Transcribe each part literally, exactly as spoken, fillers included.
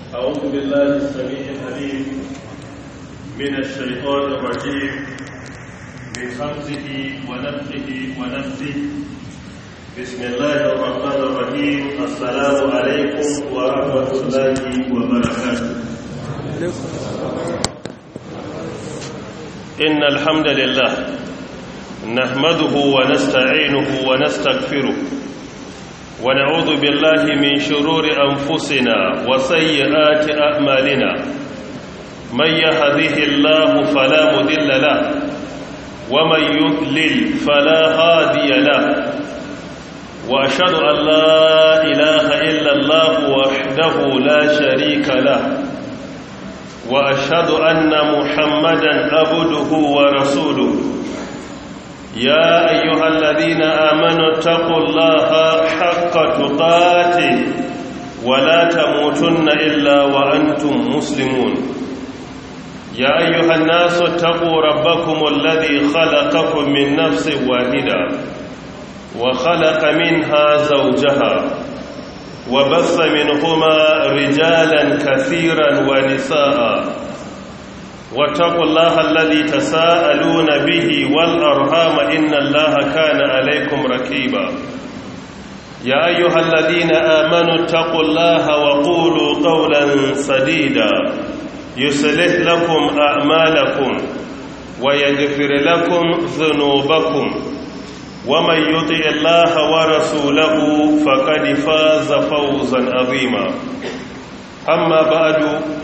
أعوذ بالله السميع العليم من الشيطان الرجيم من همزه ونفخه ونفثه بسم الله الرحمن الرحيم السلام عليكم ورحمة الله وبركاته إن الحمد لله نحمده ونستعينه ونستغفره ونعوذ بالله من شرور أنفسنا وسيئات أعمالنا من يهده الله فلا مضل له ومن يضلل فلا هادي له وأشهد أن لا إله إلا الله وحده لا شريك له وأشهد أن محمدا عبده ورسوله يا أيها الذين آمنوا اتقوا الله حق تقاته ولا تموتن إلا وأنتم مسلمون يا أيها الناس اتقوا ربكم الذي خلقكم من نفس واحدة وخلق منها زوجها وبث منهما رجالا كثيرا ونساء واتقوا الله الذي تساءلون به والأرحام إن الله كان عليكم رقيبا يا أيها الذين آمنوا اتقوا الله وقولوا قولا سديدا يصلح لكم أعمالكم ويغفر لكم ذنوبكم ومن يطع الله ورسوله فقد فاز فوزا عظيما أما بعد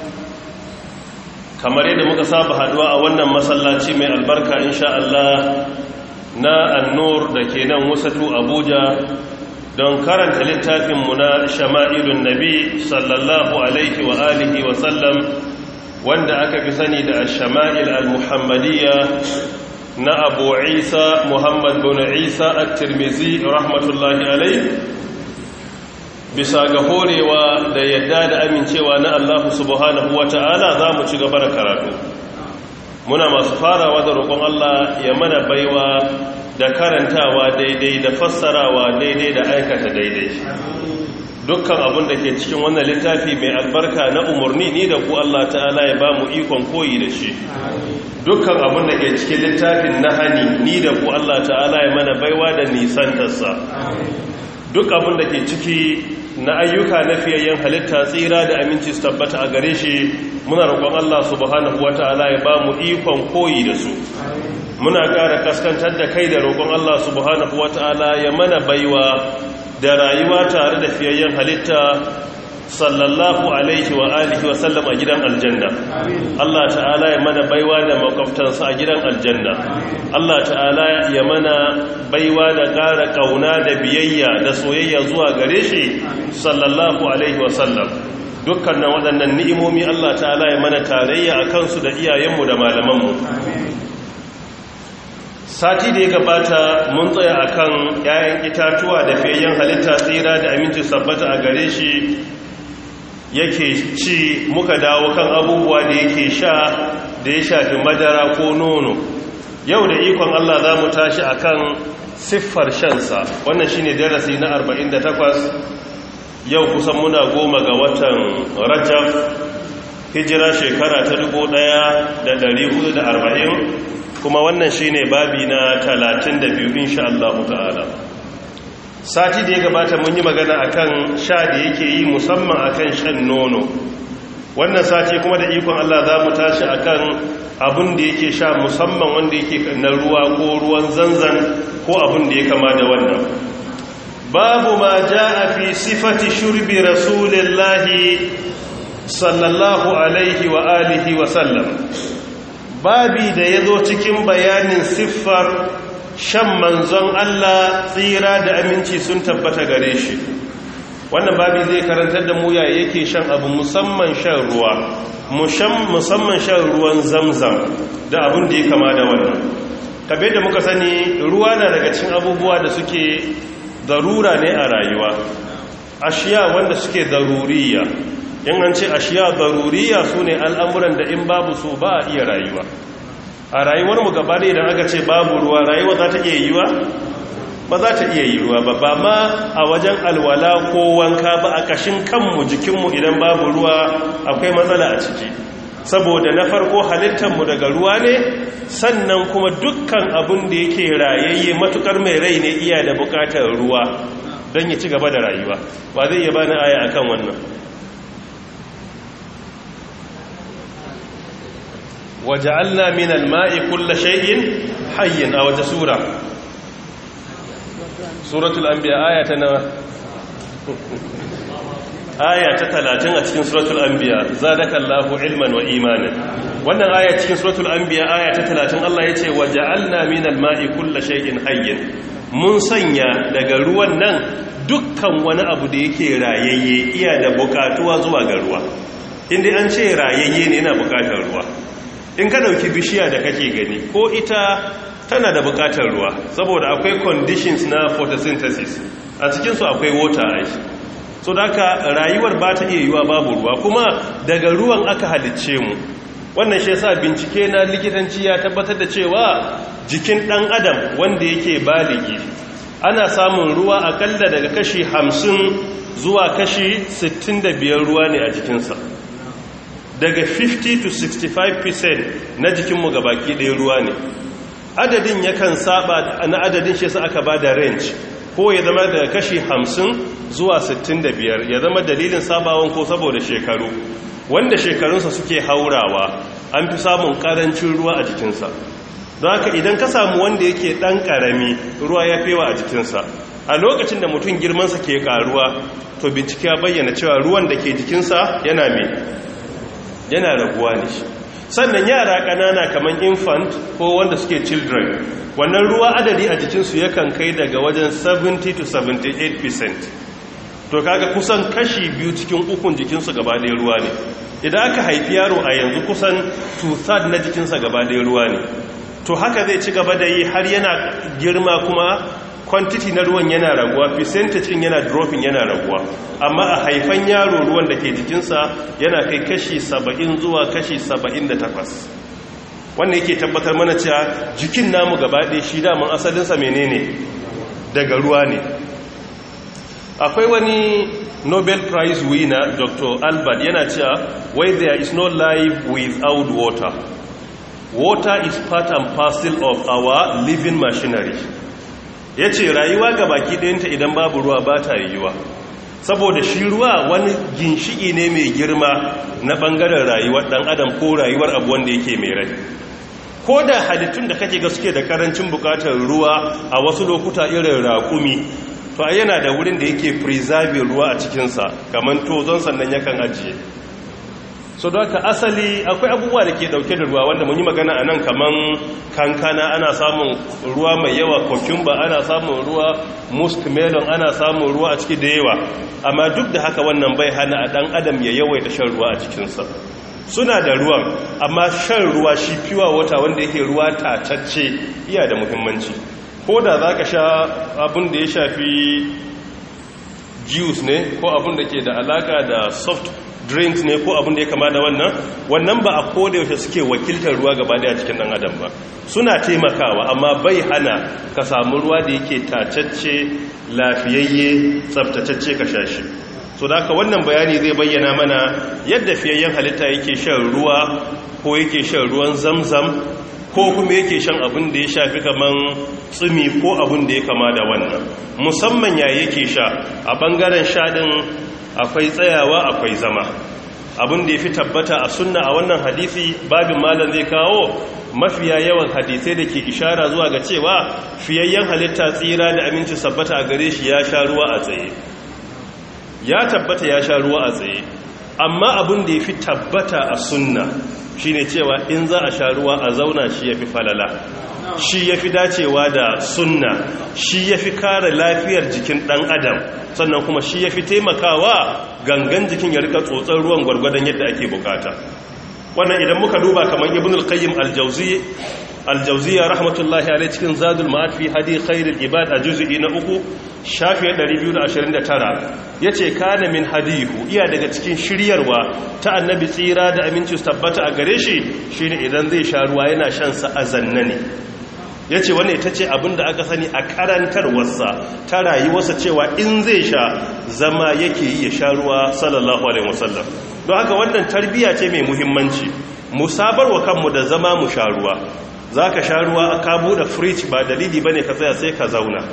kamar yadda muka saba haduwa a wannan masallaci mai albarka insha Allah na annur da ke nan wasatu Abuja don karanta littafinmu na shama'ilun nabi sallallahu alaihi wa alihi wa sallam wanda aka fi sani da shama'il al-muhammadiyya na Abu Isa Muhammad bin Isa at-Tirmidhi rahmatullahi alaihi bisa ga horewa da yadda da amincewa na Allah subhanahu wa ta'ala za mu ci gaba da karatu muna masu farawa da roƙon Allah ya mana baiwa da karantawa daidai da fassarawa daidai da aikata daidai dukkan abin da ke cikin wannan littafi mai albarka na umarni ni da ku Allah ta'ala ya ba mu ikon koyi da shi dukkan abin da ke cikin littafin na hani ni da ku Allah ta'ala ya mana baiwa da nisantarsa duk abin da ke ciki na ayyuka na fiyayyen halitta tsira da aminci su tabbata a gare shi muna roƙon Allah subhanahu wata'ala ya ba mu ikon koyi da su muna ƙara kaskantar da kai da roƙon Allah subhanahu wata'ala ya mana baiwa da rayuwa tare da fiyayyen halitta sallallahu alaihi wa alihi wa sallam a gidan aljanna Allah ta'ala ya mana baiwa da makwabtansa a gidan aljanna Allah ta'ala ya mana baiwa da ƙara ƙauna da biyayya da soyayya zuwa gare shi sallallahu alaihi wa sallam dukkanin waɗannan ni'imomi Allah ta'ala ya mana tarayya a kansu da iyayenmu da malamanmu sati da ya gabata mun tsaya akan 'ya'yan itatuwa da fiyayyen halitta tsira da aminci sabbata a gare shi yake ci muka dawo kan abubuwa da yake sha da ya shafi madara ko nono yau da ikon Allah za mu tashi akan siffar shansa wannan shine darasi na arba'in da takwas yau kusan muna goma ga watan Rajab hijira shekara ta dubu ɗaya da ɗari hudu da arba'in kuma wannan shine babi na talatin da biyu insha Allah ta'ala sati da ya gabata mun yi magana akan sha da yake yi musamman akan shan nono wannan sati kuma da ikon Allah za mu tashi akan abin da yake sha musamman wanda yake na ruwa ko ruwan zanzan ko abin da ya kama da wannan babu ma jaa fi sifati shurbi rasulillahi sallallahu alaihi wa alihi wa sallam babi da yazo cikin bayanin siffar shan manzon Allah tsira da aminci sun tabbata gare shi wannan babi zai karantar da mu ya yake shan abu musamman shan ruwa musamman shan ruwan zamzam da abin da ya kama da wannan kabe da muka sani ruwa na daga cikin abubuwa da suke darura ne a rayuwa ashiya wanda suke daruriya in an ce ashiya daruriya sune al'amuran da in babu su ba a iya rayuwa a rayuwarmu gaba da idan aka ce babu ruwa rayuwa za ta iya yiwa ba za ta iya yiwuwa ba ba ma a wajen alwala ko wanka ba a kashin kanmu jikinmu idan babu ruwa akwai matsala a ciki saboda na farko halittarmu daga ruwa ne sannan kuma dukkan abin da yake rayayye matukar mai rai ne iya da bukatar ruwa don ya ci gaba da rayuwa ba zai iya bani aya akan wannan waja'alna min al-ma'i kulli shay'in hayyin a wata sura suratul anbiya aya ta nawa aya ta talatin a cikin suratul anbiya zadakallahu ilman wa imanan wannan aya cikin suratul anbiya aya ta talatin Allah yace waja'alna minal ma'i kulli shay'in hayyin mun sanya daga ruwan nan dukkan wani abu da yake rayayye iya da bukatuwa zuwa ga ruwa inda an ce rayayye ne yana bukatar ruwa in ka dauki bishiya da kake gani ko ita tana da bukatar ruwa saboda akwai conditions na photosynthesis a cikinsu akwai water ice so da aka rayuwar ba ta iya yiwa babu ruwa kuma daga ruwan aka halicce mu wannan shi yasa bincike na likitanci ya tabbatar da cewa jikin dan adam wanda yake baligi ana samun ruwa akalla daga kashi hamsin zuwa kashi sittin da biyar ruwa ne a jikinsa daga fifty to sixty-five percent na jikinmu gabaki ɗaya ruwa ne adadin yakan saba na adadin shi yasa aka ba da range ko ya zama daga kashi hamsin zuwa sittin da biyar ya zama dalilin sabawan ko saboda shekaru wanda shekarunsa suke haurawa an fi samun karancin ruwa a jikinsa don haka idan ka samu wanda yake dan karami ruwa ya fewa a jikinsa a lokacin da mutum girmansa ke karuwa to bincike ya bayyana cewa ruwan da ke jikinsa yana me yana raguwa ne shi sannan yara ƙanana kamar infant ko wanda suke children wannan ruwa adadi a jikinsu yakan kai daga wajen seventy to seventy-eight percent to kaga kusan kashi biyu cikin ukun jikinsu gaba ɗaya ruwa ne idan aka haifi yaro a yanzu kusan two-thirds na jikinsa gaba ɗaya ruwa ne to haka zai ci gaba da yi har yana girma kuma quantity na ruwan yana raguwa percentage in yana dropping yana raguwa amma a haifan yaro ruwan da ke jikinsa yana kai kashi saba'in zuwa kashi saba'in da takwas wannan yake tabbatar mana cewa jikin namu gaba ɗaya shi daman asalinsa menene daga ruwa ne akwai wani Nobel Prize winner Doctor Albert yana cewa why there is no life without water water is part and parcel of our living machinery ya ce rayuwa ga baki ɗayanta idan babu ruwa ba ta yiwuwa saboda shi ruwa wani ginshiki ne mai girma na ɓangaren rayuwar ɗan adam ko rayuwar abu wanda yake mai rai ko da halittun da kake ga suke da karancin bukatar ruwa a wasu lokuta irin raƙumi to a yana da wurin da yake preserve ruwa a cikinsa kamar tozon sannan yakan ajiye so da haka asali akwai abubuwa da ke dauke da ruwa wanda mun yi magana a nan kaman kankana ana samun ruwa mai yawa cucumber ana samun ruwa muskmelon ana samun ruwa a ciki da yawa amma duk da haka wannan bai hana a dan adam ya yawaita shan ruwa a cikinsa suna da ruwan amma shan ruwa shi pure water wanda yake ruwa tatacce iya da muhimmanci ko da za ka sha abin da ya shafi juice ne ko abin da ke da alaka da soft drinks ne ko abin da ya kama da wannan wannan ba a koda yaushe suke wakiltar ruwa gaba daya cikin dan adam ba suna taimakawa amma bai hana ka samu ruwa da yake tacacce lafiyayye tsaftatacce ka sha shi so da haka wannan bayani zai bayyana mana yadda fiyayyen halitta yake shan ruwa ko yake shan ruwan zamzam ko kuma yake shan abin da ya shafi kaman tsumi ko abin da ya kama da wannan musamman ya yake sha a bangaren sha din akwai tsayawa akwai zama abin da ya fi tabbata a sunna a wannan hadisi babin malam zai kawo mafiya yawan hadisai da ke ishara zuwa ga cewa fiyayyen halitta tsira da aminci sabbata a gare shi ya sha ruwa a tsaye ya tabbata ya sha ruwa a tsaye amma abin da ya fi tabbata a sunna shine cewa in za a sha ruwa a zauna shi ya fi falala shi ya fi dacewa da sunna shi ya fi kare lafiyar jikin ɗan adam sannan kuma shi ya fi taimakawa gangan jikin ya rika tsotsar ruwan gwargwadon yadda ake bukata wannan idan muka duba kamar ibn al-qayyim al-jawzi al-jawziyya rahmatullahi alayhi cikin zadul ma'ad fi hadi khairul ibad a juz'i na uku shafi ɗari biyu da ashirin da tara yace kana min hadihu iya daga cikin shiryarwa ta annabi tsira da aminci su tabbata a gare shi shine idan zai sha ruwa yana shan sa azannane ya ce wannan ita ce abin da aka sani a karantarwarsa ta rayuwarsa cewa in zai sha zama yake yi ya sha ruwa sallallahu alaihi wasallam. don haka wannan tarbiyya ce mai muhimmanci, mu sabarwa kanmu da zama mu sha ruwa. za ka sha ruwa ka buɗe fridge ba dalili ba ne ka tsaya sai ka zauna,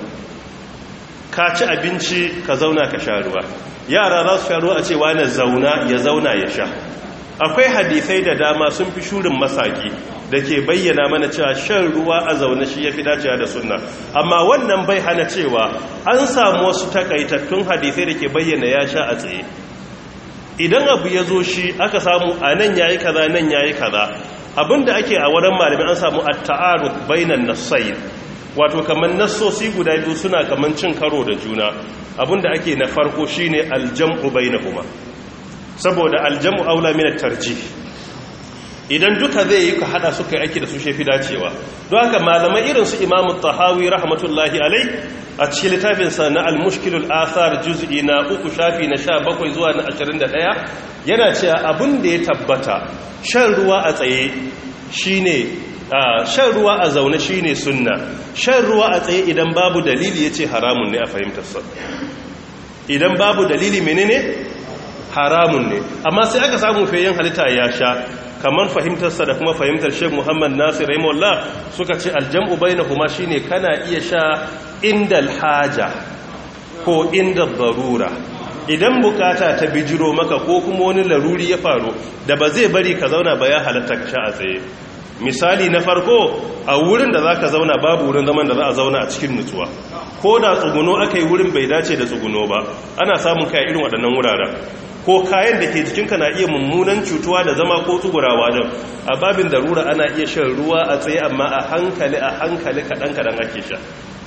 ka ci abinci ka zauna ka sha ruwa. yara za su sha ruwa a ce wani zauna ya zauna ya sha. akwai hadisai da dama sun fi shurin masaki da ke bayyana mana cewa shan ruwa a zaune shi ya fi dacewa da sunna, amma wannan bai hana cewa an samu wasu takaitattun hadisai da ke bayyana ya sha a tsaye. idan abu ya zo shi aka samu a nan yayi kaza nan yayi kaza, abinda ake a wurin malamin an samu at-ta'arud bainan nassayn, wato kaman nassosi guda biyu suna kaman cin karo da juna, abinda ake na farko shine aljam'u bainahuma, saboda aljam'u aula min at-tarjih. idan duka zai yi ka hada suka yi aiki da su shefi dacewa. don haka malamai irin su Imam Tahawi rahmatullahi alai a cikin littafin sa na al-mushkilul athar juz'i na uku shafi na sha bakwai zuwa na ashirin da ɗaya yana cewa abin da ya tabbata shan ruwa a tsaye shine shan ruwa a zaune shine sunna, shan ruwa a tsaye idan babu dalili yace haramun ne a fahimtar sa. idan babu dalili menene haramun ne, amma sai aka samu fayin halitta ya sha, kamar fahimtarsa da kuma fahimtar Sheikh Muhammad Nasir rahimahullah suka ce aljam'u bainahuma shine kana iya sha indal haja ko inda darura, idan bukata ta bijiro maka ko kuma wani laruri ya faru da ba zai bari ka zauna ba ya halatta ka sha a tsaye. misali na farko, a wurin da zaka zauna babu wurin zaman da za a zauna a cikin nutsuwa, ko da tsuguno aka yi wurin bai dace da tsuguno ba, ana samun kai irin waɗannan wuraren, ko kayan da ke jikinka na iya mummunan cutuwa da zama ko tsugurawa din, a babin darura ana iya shan ruwa a tsaye amma a hankali a hankali kaɗan kaɗan ake sha.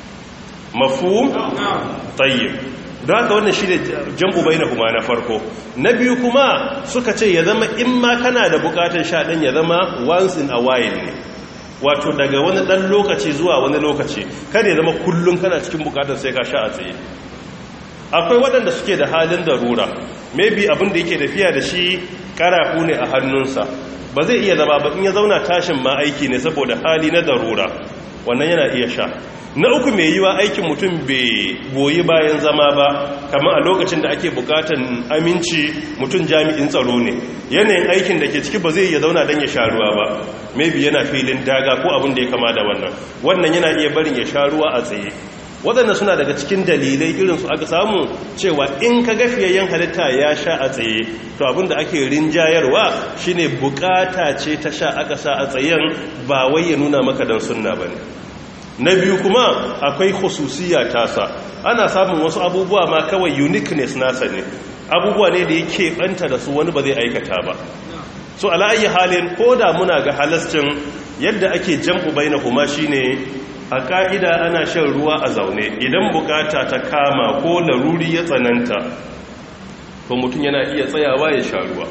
mafhum tayyib. don haka wannan shi ne jam'u bainahuma na farko. na biyu kuma suka ce ya zama in ma kana da bukatar sha ɗin ya zama once in a while ne, wato daga wani ɗan lokaci zuwa wani lokaci, kada ya zama kullum kana cikin bukatar sai ka sha a tsaye. akwai waɗanda suke da halin darura, maybe abin da yake tafiya da shi karafu ne a hannunsa, ba zai iya zama ba, in ya zauna tashin ma aiki ne saboda hali na darura, wannan yana iya sha. na uku mai yiwa aikin mutum bai goyi bayan zama ba, kamar a lokacin da ake bukatan aminci, mutum jami'in tsaro ne, yanayin aikin da ke ciki ba zai iya zauna don ya sha ruwa ba, maybe yana filin daga ko abin da ya kama da wannan, wannan yana iya barin ya sha ruwa a tsaye. waɗanda suna daga cikin dalilai irinsu aka samu cewa in ka gafiyayyen halitta ya sha a tsaye, to abinda ake rinjayarwa shine bukata ce ta sha aka sa a tsayen, ba wai ya nuna maka dan sunna bane. na biyu kuma akwai khususiyya tasa, ana samun wasu abubuwa ma kawai uniqueness nasa ne, abubuwa ne da yake banta da su wani ba zai aikata ba. so ala ayi halin koda muna ga halascin yadda ake jam'u bainahuma shine a ka'ida ana shan ruwa a zaune idan bukata ta kama ko laruri ya tsananta, to mutum yana iya tsayawa ya sha ruwa.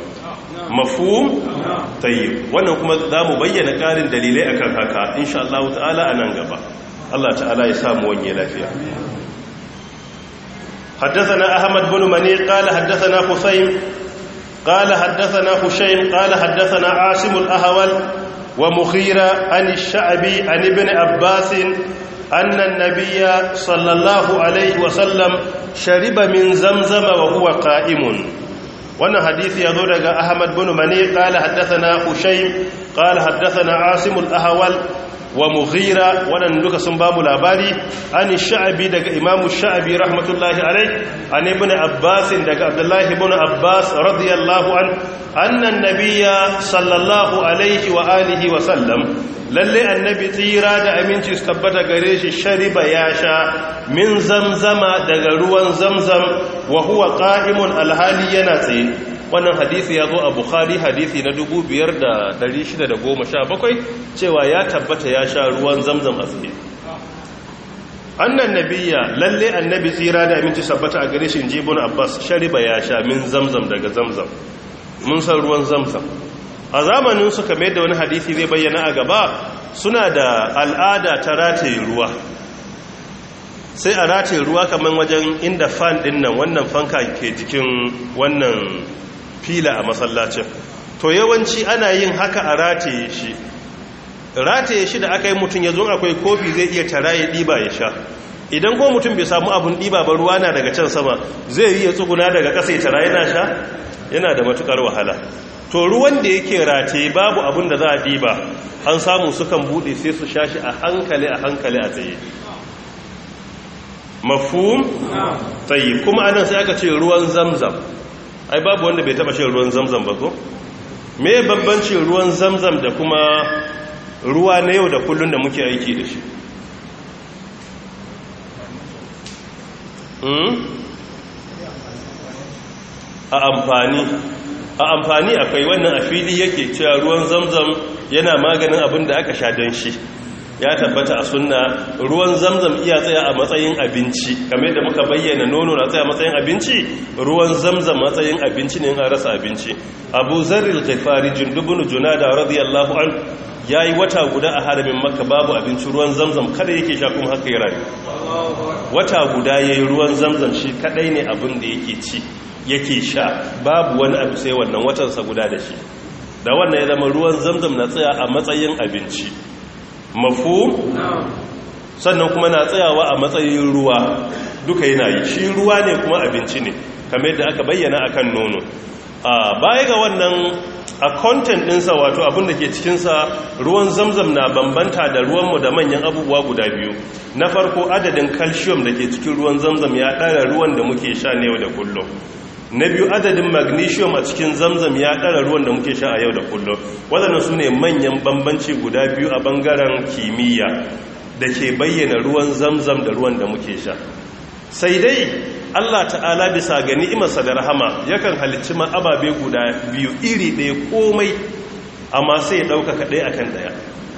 mafhum tayyib. wannan kuma za mu bayyana ƙarin dalilai akan haka insha Allah ta'ala a nan gaba. Allah ta'ala ya samu wanye lafiya. حدثنا أحمد بن مني قال حدثنا حسين قال حدثنا هشيم قال حدثنا عاصم الأهول ومخيرة عن الشعبي عن ابن عباس أن النبي صلى الله عليه وسلم شرب من زمزم وهو قائم. وانا حديث يقول أحمد بن مني قال حدثنا هشيم قال حدثنا عاصم الأهول ومغيرة وانا ندوك سنباب الأباري عن الشعبي دك إمام الشعبي رحمة الله عليه عن ابن عباس دك عبد الله بن عباس رضي الله عنه أن النبي صلى الله عليه وآله وسلم للي النبي تيرا دا أمين تستبت قريش شرب ياشا من زمزم دك روان زمزم وهو قائم الهالي يناتي. wannan hadisi ya zo a Bukhari hadisi na dubu biyar da ɗari shida da goma sha bakwai cewa ya tabbata ya sha ruwan zamzam a tsaye. annan nabiya lalle annabi tsira da aminci sabbata a gare shi jibun Abbas shariba ya sha min zamzam daga zamzam, mun san ruwan zamzam a zamanin su kamar yadda wani hadisi zai bayyana a gaba, suna da al'ada ta rataye ruwa, sai a rataye ruwa kamar wajen inda fan din nan, wannan fanka ke jikin wannan fila a masallacin, to yawanci ana yin haka a rataye shi rataye shi da aka yi mutum ya zo akwai kofi zai iya tara ya ɗiba ya sha. Idan ko mutum bai samu abun ɗiba ba ruwa na daga can sama zai yi ya tsuguna daga ƙasa ya tara yana sha, yana da matuƙar wahala. To ruwan da yake rataye babu abun da za a ɗiba, an samu sukan buɗe sai su sha shi a hankali a hankali a tsaye. Mafhum? Tayyib. Kuma anan sai aka ce ruwan zamzam. Ai babu wanda bai taba shan ruwan zamzam ba ko? Me bambancin ruwan zamzam da kuma ruwa na yau da kullun da muke aiki da shi? Hmm? A amfani. A amfani akwai wannan a fili yake cewa ruwan zamzam yana maganin abin da aka sha don shi. Ya tabbata a sunna ruwan zamzam iya tsaya a matsayin abinci, kamar yadda muka bayyana nono na tsaya a matsayin abinci, ruwan zamzam matsayin abinci ne an rasa abinci. Abu Zarril Ghifari Jundubun Junada radiyallahu an yayi wata guda a haramin Makka babu abinci, ruwan zamzam kada yake sha kuma haka ya rayu. Wata guda yayi ruwan zamzam shi kadai ne abin da yake ci yake sha, babu wani abu sai wannan watansa guda da shi. Da wannan ya zama ruwan zamzam na tsaya a matsayin abinci. Mafhum? Sannan kuma na tsayawa a matsayin ruwa, duka yana yi. Shi ruwa ne kuma abinci ne, kamar yadda aka bayyana akan nono. A baya ga wannan, a content ɗinsa wato abin da ke cikinsa, ruwan zamzam na bambanta da ruwanmu da manyan abubuwa guda biyu. Na farko, adadin calcium da ke cikin ruwan zamzam ya ɗara ruwan da muke sha ne yau da kullum. Na biyu, adadin magnesium a cikin zamzam ya ɗara ruwan da muke sha a yau da kullum. Waɗannan su ne manyan bambanci guda biyu a ɓangaren kimiyya da ke bayyana ruwan zamzam da ruwan da muke sha. Sai dai Allah ta'ala bisa ga ni'imarsa da rahama yakan halicci ma ababe guda biyu iri ɗaya komai, amma sai ya ɗaukaka ɗaya akan ɗaya.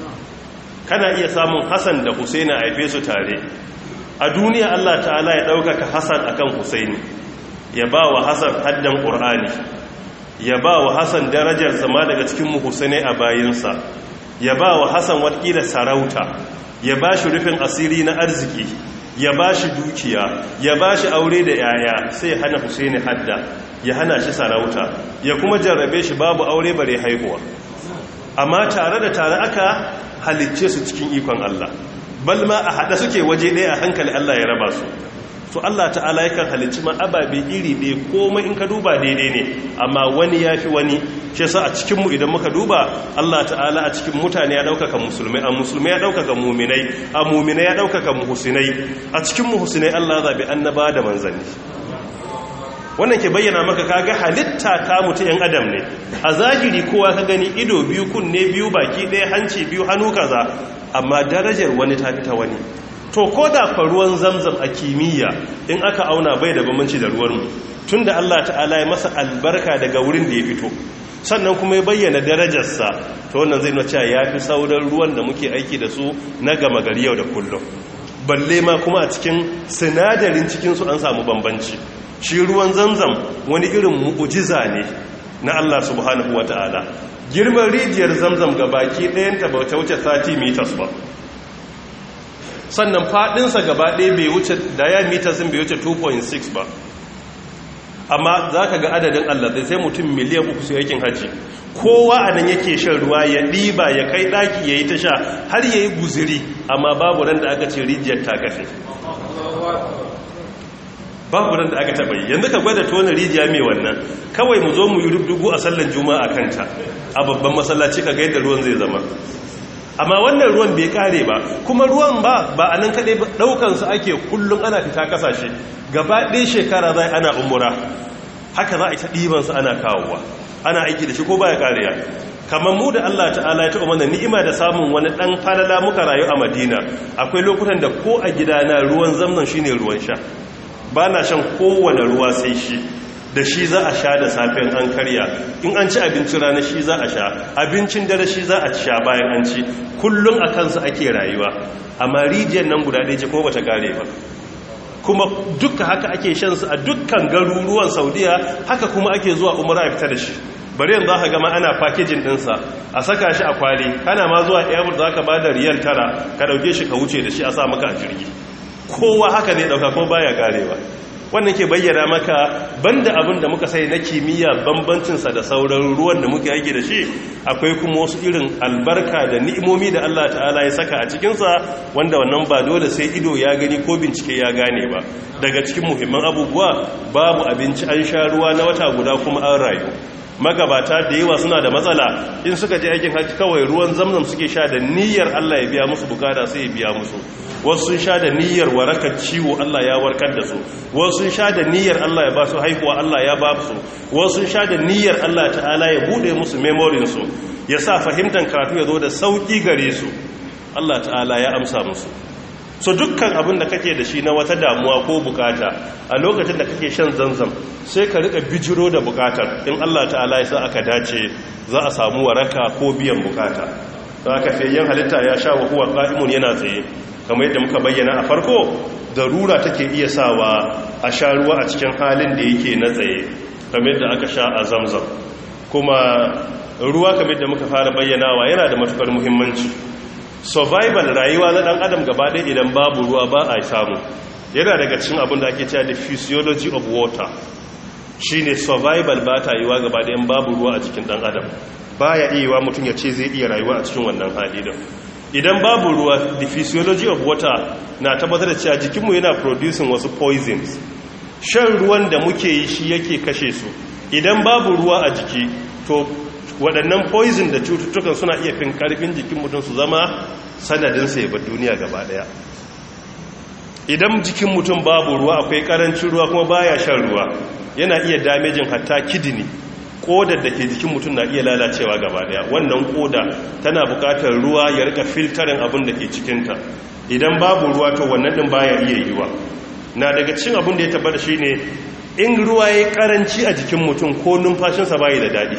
Kana iya samun Hassan da Husaini a haife su tare. A duniya Allah ta'ala ya ɗaukaka Hassan akan Husaini, ya ba wa Hassan haddan ƙur'ani, ya ba wa Hassan darajar zama daga cikin muhusane a bayinsa, ya ba wa Hassan watkila sarauta, ya ba shi rufin asiri na arziki, ya ba shi dukiya, ya ba shi aure da yaya, sai ya hana Husaini hadda, ya hana shi sarauta, ya kuma jarrabe shi babu aure bare haihuwa. Amma tare da tare aka halicce su cikin ikon Allah, balma a haɗa suke waje ɗaya a hankali Allah ya raba su. To Allah ta'ala yakan halicci ma ababe iri ɗaya komai in ka duba daidai ne, amma wani ya fi wani. Shi sa a cikinmu idan muka duba Allah ta'ala a cikin mutane ya ɗaukaka musulmai, a musulmai ya ɗaukaka muminai, a muminai ya ɗaukaka muhusinai, a cikin muhusinai Allah zaɓi annaba da manzanni. Wannan ke bayyana maka kaga halitta ta mutu ‘yan adam ne, a zahiri kowa ka gani ido biyu, kunne biyu, baki ɗaya, hanci biyu, hannu kaza, amma darajar wani ta fita wani. To ko da fa ruwan zamzam a kimiyya in aka auna bai da bambanci da ruwanmu, tunda Allah ta'ala ya masa albarka daga wurin da ya fito, sannan kuma ya bayyana darajarsa, to wannan zai nuna cewa ya fi sauran ruwan da muke aiki da su na gama gari yau da kullum. Balle ma kuma a cikin sinadarin cikinsu an samu bambanci. Shi ruwan zamzam wani irin mu'ujiza ne na Allah subhanahu wa ta'ala. Girman rijiyar zamzam ga baki ɗayanta ba ta wuce thirty meters ba. Sannan faɗinsa gaba ɗaya bai wuce diameter sun bai wuce two point six ba. Amma za ka ga adadin Allah zai sai mutum miliyan uku su yakin hajji, kowa a nan yake shan ruwa ya ɗiba ya kai ɗaki ya yi ta sha har ya yi guziri, amma babu ran da aka ce rijiyar ta kafe, babu ran da aka taɓa yi. Yanzu ka gwada tona rijiya mai wannan, kawai mu zo mu yi rubdugu a sallan juma'a kanta a babban masallaci ka ga yadda ruwan zai zama. Amma wannan ruwan bai kare ba, kuma ruwan ba ba a nan kaɗai ba, ɗaukansu ake kullum ana fita kasashe gaba ɗaya shekara zai ana umura, haka za a yi ta ɗibansu ana kawowa, ana aiki da shi ko baya kariya. Kamar mu da Allah ta'ala ya taɓa mana ni'ima da samun wani ɗan falala muka rayu a Madina, akwai lokutan da ko a gidana ruwan zamzam shine ruwan sha, ba na shan kowane ruwa sai shi, da shi za a sha da safen an karya, in an ci abincin rana shi za a sha, abincin dare shi za a sha bayan an ci, kullum a kansa ake rayuwa. Amma rijiyar nan guda ɗaya ce kuma bata gare ba, kuma duka haka ake shansu a dukkan garuruwan Saudiya, haka kuma ake zuwa umara a fita da shi. Bari yanzu aka gama ana fakejin ɗinsa a saka shi a kwali, kana ma zuwa airport za ka ba da riyal tara ka ɗauke shi ka wuce da shi a sa maka a jirgi. Kowa haka ne ɗauka kuma baya garewa. wannan ke bayyana maka banda abin da muka sai na kimiyya bambancinsa da sauran ruwan da muke yake da shi akwai kuma wasu irin albarka da ni'imomi da Allah ta'ala ya saka a cikinsa wanda wannan ba dole sai ido ya gani ko bincike ya gane ba. Daga cikin muhimman abubuwa babu abinci an sha ruwa na wata guda kuma an rayu. Magabata da yawa suna da matsala in suka je aikin hajji kawai ruwan zamzam suke sha da niyyar Allah ya biya musu bukata sai ya biya musu. Wasu sun sha da niyyar warakar ciwo Allah ya warkar da su, wasu sun sha da niyyar Allah ya ba su haihuwa Allah ya ba su, wasu sun sha da niyyar Allah ta'ala ya bude musu memorinsu ya sa fahimtar karatu ya zo da sauki gare su, Allah ta'ala ya amsa musu. So dukkan abin da kake da shi na wata damuwa ko bukata a lokacin da kake shan zanzam sai ka rika bijiro da bukatar, in Allah ta'ala ya sa aka dace za a samu waraka ko biyan bukata. Don haka fayyan halitta ya sha wa huwa qa'imun yana tsaye, kamar yadda muka bayyana a farko, darura take iya sawa a sha ruwa a cikin halin da yake na tsaye kamar yadda aka sha a zamzam. Kuma ruwa kamar yadda muka fara bayyanawa yana da matukar muhimmanci. Survival rayuwa na dan adam gaba ɗaya idan babu ruwa ba a samu, yana daga cikin abin da ake cewa the physiology of water, shine survival ba ta yiwa gaba ɗaya babu ruwa a cikin dan adam. Baya iya yiwa mutum ya ce zai iya rayuwa a cikin wannan hali din. Idan babu ruwa, the physiology of water na tabbatar da cewa jikinmu yana producing wasu poisons. Shan ruwan da muke yi shi yake kashe su. Idan babu ruwa a jiki, to waɗannan poison da cututtukan suna iya fin ƙarfin jikin mutum su zama sanadinsa ya bar duniya gaba ɗaya. Idan jikin mutum babu ruwa, akwai ƙarancin ruwa kuma baya shan ruwa, yana iya damejin hatta kidney. Kodar da ke jikin mutum na iya lalacewa gaba daya. Wannan koda tana bukatar ruwa ya rika filtarin abin da ke cikinta. Idan babu ruwa to wannan din baya iya yiwa. Na daga cikin abin da ya tabbata shine in ruwa yayi karanci a jikin mutum ko numfashinsa bai da dadi.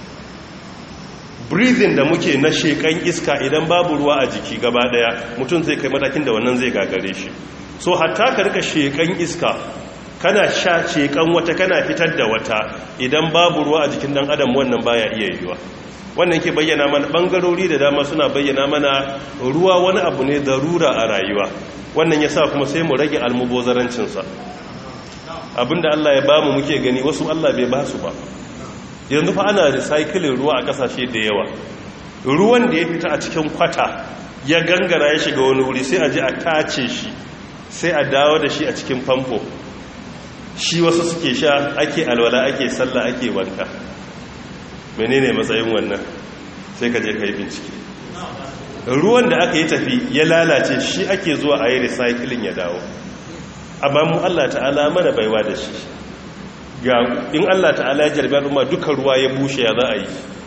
Breathing da muke na shekan iska idan babu ruwa a jiki gaba daya, mutum zai kai matakin da wannan zai gagare shi. So hatta ka rika shekan iska, kana sha shekan wata kana fitar da wata, idan babu ruwa a jikin dan adam wannan baya iya yiwa. Wannan ke bayyana mana bangarori da dama suna bayyana mana ruwa wani abu ne darura a rayuwa. Wannan yasa kuma sai mu rage almubozarancin sa. Abinda Allah ya bamu muke gani wasu Allah bai ba su ba. Yanzu fa ana recycling ruwa a kasashe da yawa. Ruwan da ya fita a cikin kwata ya gangara ya shiga wani wuri sai a je a tace shi, sai a dawo da shi a cikin famfo. Shi wasu suke sha, ake alwala, ake sallah, ake wanka. Menene matsayin wannan? Sai ka je ka yi bincike. Ruwan da aka yi tafi ya lalace shi ake zuwa a yi recycling ya dawo. Amma mu Allah ta'ala mana baiwa da shi. Ga in Allah ta'ala ya jarbi al'umma duka ruwa ya bushe ya za a yi.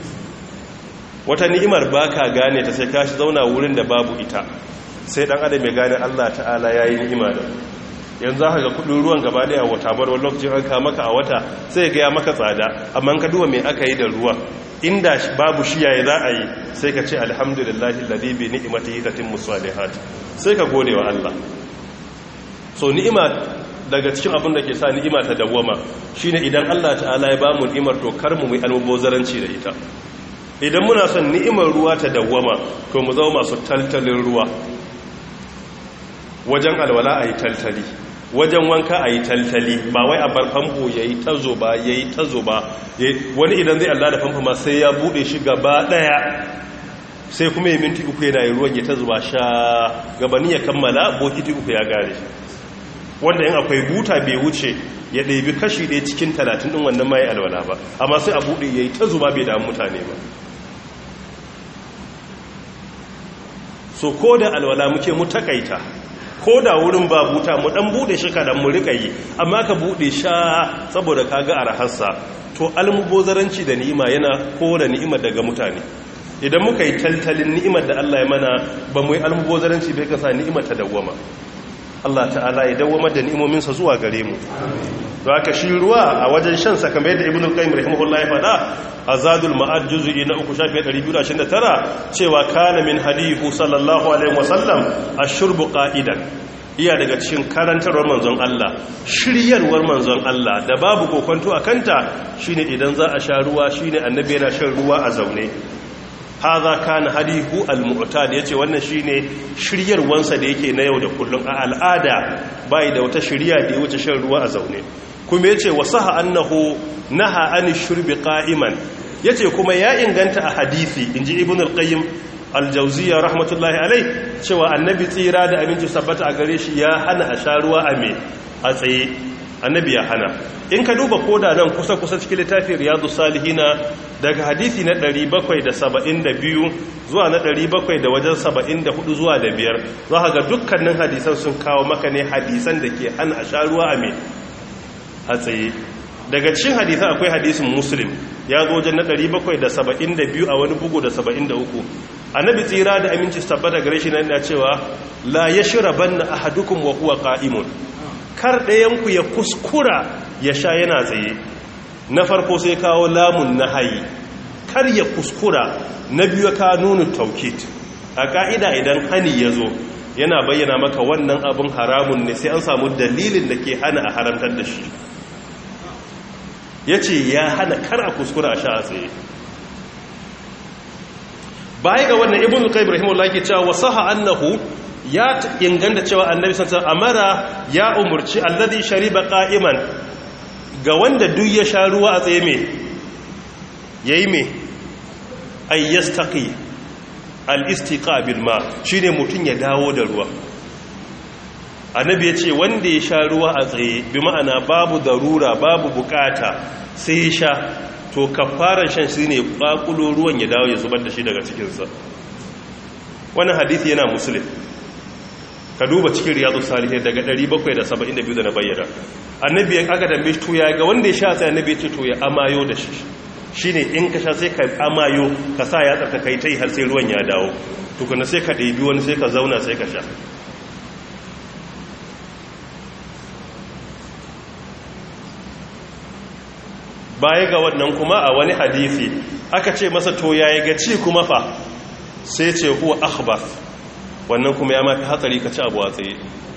Wata ni'imar ba ka gane ta sai ka shi zauna wurin da babu ita. Sai dan adam ya gane Allah ta'ala ya yi ni'ima da yanzu za ka ga kudin ruwan gaba daya wata bar wani lokacin an kama maka a wata sai ga ya maka tsada, amma ka duba mai aka yi da ruwa inda babu shi yayi za a yi sai ka ce alhamdulillahi alladhi bi ni'matihi tatimmu salihat, sai ka gode wa Allah. So ni'ima daga cikin abin da ke sa ni'ima ta dawwama shine idan Allah ta'ala ya bamu ni'imar to kar mu yi almubozaranci da ita. Idan muna son ni'imar ruwa ta dawwama to mu zama masu taltalin ruwa. Wajen alwala a yi taltali, wajen wanka a yi taltali, ba wai a bar famfo ya yi tazo ba ya yi tazo ba. Wani idan zai Allah da famfo ma sai ya bude shi gaba daya, sai kuma ya minti uku yana yi ruwan ya tazo ba sha gabani ya kammala bokiti uku ya gare. Wanda yin akwai buta bai wuce ya ɗabi kashi ɗaya cikin talatin ɗin wannan ma ya alwala ba, amma sai a buɗe ya yi tazo ba bai damu mutane ba. So ko da alwala muke mu takaita, ko da wurin ba buta mu dan bude shi kadan mu rika yi, amma ka bude sha saboda kaga arhassa, to almubozaranci da ni'ima yana kora ni'imar daga mutane. Idan muka yi taltalin ni'imar da Allah ya mana ba mu yi almubozaranci bai kasa ni'imar ta dawwama. Allah ta'ala ya dawwama da ni'imominsa zuwa gare mu. Don haka shi ruwa a wajen shan sa kamar yadda Ibn al-Qayyim rahimahullah ya faɗa a Zadul Ma'ad juz'i na uku shafi ɗari biyu da ashirin da tara cewa kana min hadihu sallallahu alaihi wasallam ash-shurbu qa'idan. Iya daga cikin karantarwar manzon Allah, shiryarwar manzon Allah da babu kokonto a kanta shine idan za a sha ruwa shine annabi yana shan ruwa a zaune. haza kana hadihu al-mu'tad yace wannan shine shiryarwansa da yake na yau da kullum a al'ada bai da wata shiriya da ya wuce shan ruwa a zaune kuma yace wasaha annahu naha an shurbi qa'iman yace kuma ya inganta a hadisi inji ibn al-qayyim al-jawziyya rahmatullahi alayh cewa annabi tsira da aminci sabbata a gare shi ya hana a sha ruwa a me a tsaye annabi ya hana in ka duba koda nan kusa kusa cikin littafin riyadus salihina daga hadisi na ɗari bakwai da saba'in da biyu zuwa na ɗari bakwai da wajen saba'in da hudu zuwa da biyar za ka ga dukkanin hadisan sun kawo maka ne hadisan da ke hana a sha ruwa a me a tsaye daga cikin hadisan akwai hadisin muslim ya zo wajen na ɗari bakwai da saba'in da biyu a wani bugu da saba'in da uku annabi tsira da aminci tabbata gare shi na cewa la yashrabanna ahadukum wa huwa qa'imun kar ɗayanku ya kuskura ya sha yana tsaye na farko sai kawo lamun na hayi kar ya kuskura na biyu ka nuna taukid a ka'ida idan hani ya zo yana bayyana maka wannan abin haramun ne sai an samu dalilin da ke hana a haramtar da shi ya ce ya hana kar a kuskura a sha a tsaye baya ga wannan ibn qayyim rahimahullah ke cewa wasaha annahu ya inganta cewa annabi sallallahu alaihi wasallam amara ya umurci alladhi shariba qa'iman ga wanda duk ya sha ruwa a tsaye me yayi me ay yastaqi al-istiqa bil ma shine mutun ya dawo da ruwa annabi yace wanda ya sha ruwa a tsaye bi ma'ana babu darura babu bukata sai ya sha to kafaran shan shine bakulo ruwan ya dawo ya zubar da shi daga cikin sa wannan hadisi yana muslim ka duba cikin riyadu salihin daga ɗari bakwai da saba'in da biyu da na bayyana annabi ya aka dambe to ya ga wanda ya sha sai annabi ya ce to ya amayo da shi shine in ka sha sai ka amayo ka sa ya tsaka kai tai har sai ruwan ya dawo tukuna sai ka ɗebi wani sai ka zauna sai ka sha baya ga wannan kuma a wani hadisi aka ce masa to ya yi gaci kuma fa sai ce huwa akhbath wannan kuma ya mafi hatsari ka ci abu a tsaye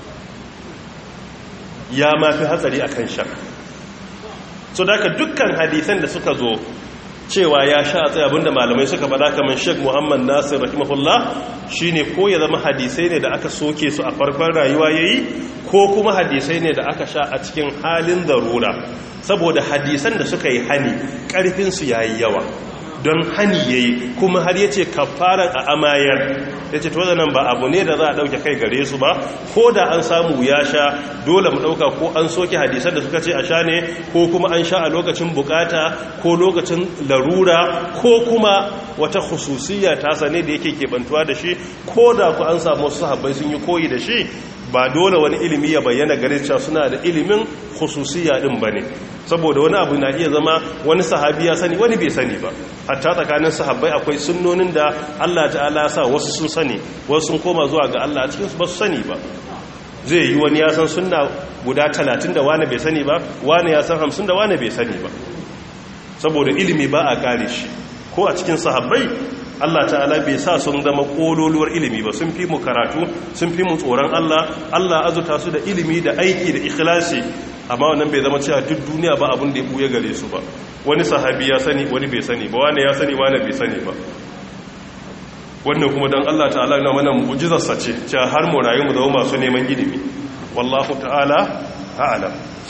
ya mafi hatsari a kan shak so da ka dukkan hadisan da suka zo cewa ya sha a tsaye abinda malamai suka faɗa kamar Sheikh Muhammad Nasir rahimahullah shine ko ya zama hadisai ne da aka soke su a farkon rayuwa yayi ko kuma hadisai ne da aka sha a cikin halin darura saboda hadisan da suka yi hani karfin su yayi yawa don hani yayi kuma har yace kafaran a amayar yace to wannan ba abu ne da za a dauke kai gare su ba ko da an samu ya sha dole mu dauka ko an soke hadisan da suka ce a sha ne ko kuma an sha a lokacin bukata ko lokacin larura ko kuma wata khususiyya ta sane da yake kebantuwa da shi ko da ku an samu wasu sahabbai sun yi koyi da shi ba dole wani ilimi ya bayyana gare cewa suna da ilimin khususiyya din bane saboda wani abu na iya zama wani sahabi ya sani wani bai sani ba hatta tsakanin sahabbai akwai sunnonin da Allah ta'ala ya sa wasu sun sani wasu sun koma zuwa ga Allah a cikin su ba su sani ba zai yi wani ya san sunna guda talatin da wani bai sani ba wani ya san hamsin da wani bai sani ba saboda ilimi ba a kare shi ko a cikin sahabbai Allah ta'ala bai sa sun zama kololuwar ilimi ba sun fi mu karatu sun fi mu tsoron Allah Allah azuta su da ilimi da aiki da ikhlasi amma wannan bai zama cewa duk duniya ba abin da ya buya gare su ba wani sahabi ya sani wani bai sani ba wani ya sani wani bai sani ba wannan kuma don Allah ta'ala na mana mu'jizarsa ce cewa har mu rayu mu zama masu neman ilimi wallahu ta'ala a'lam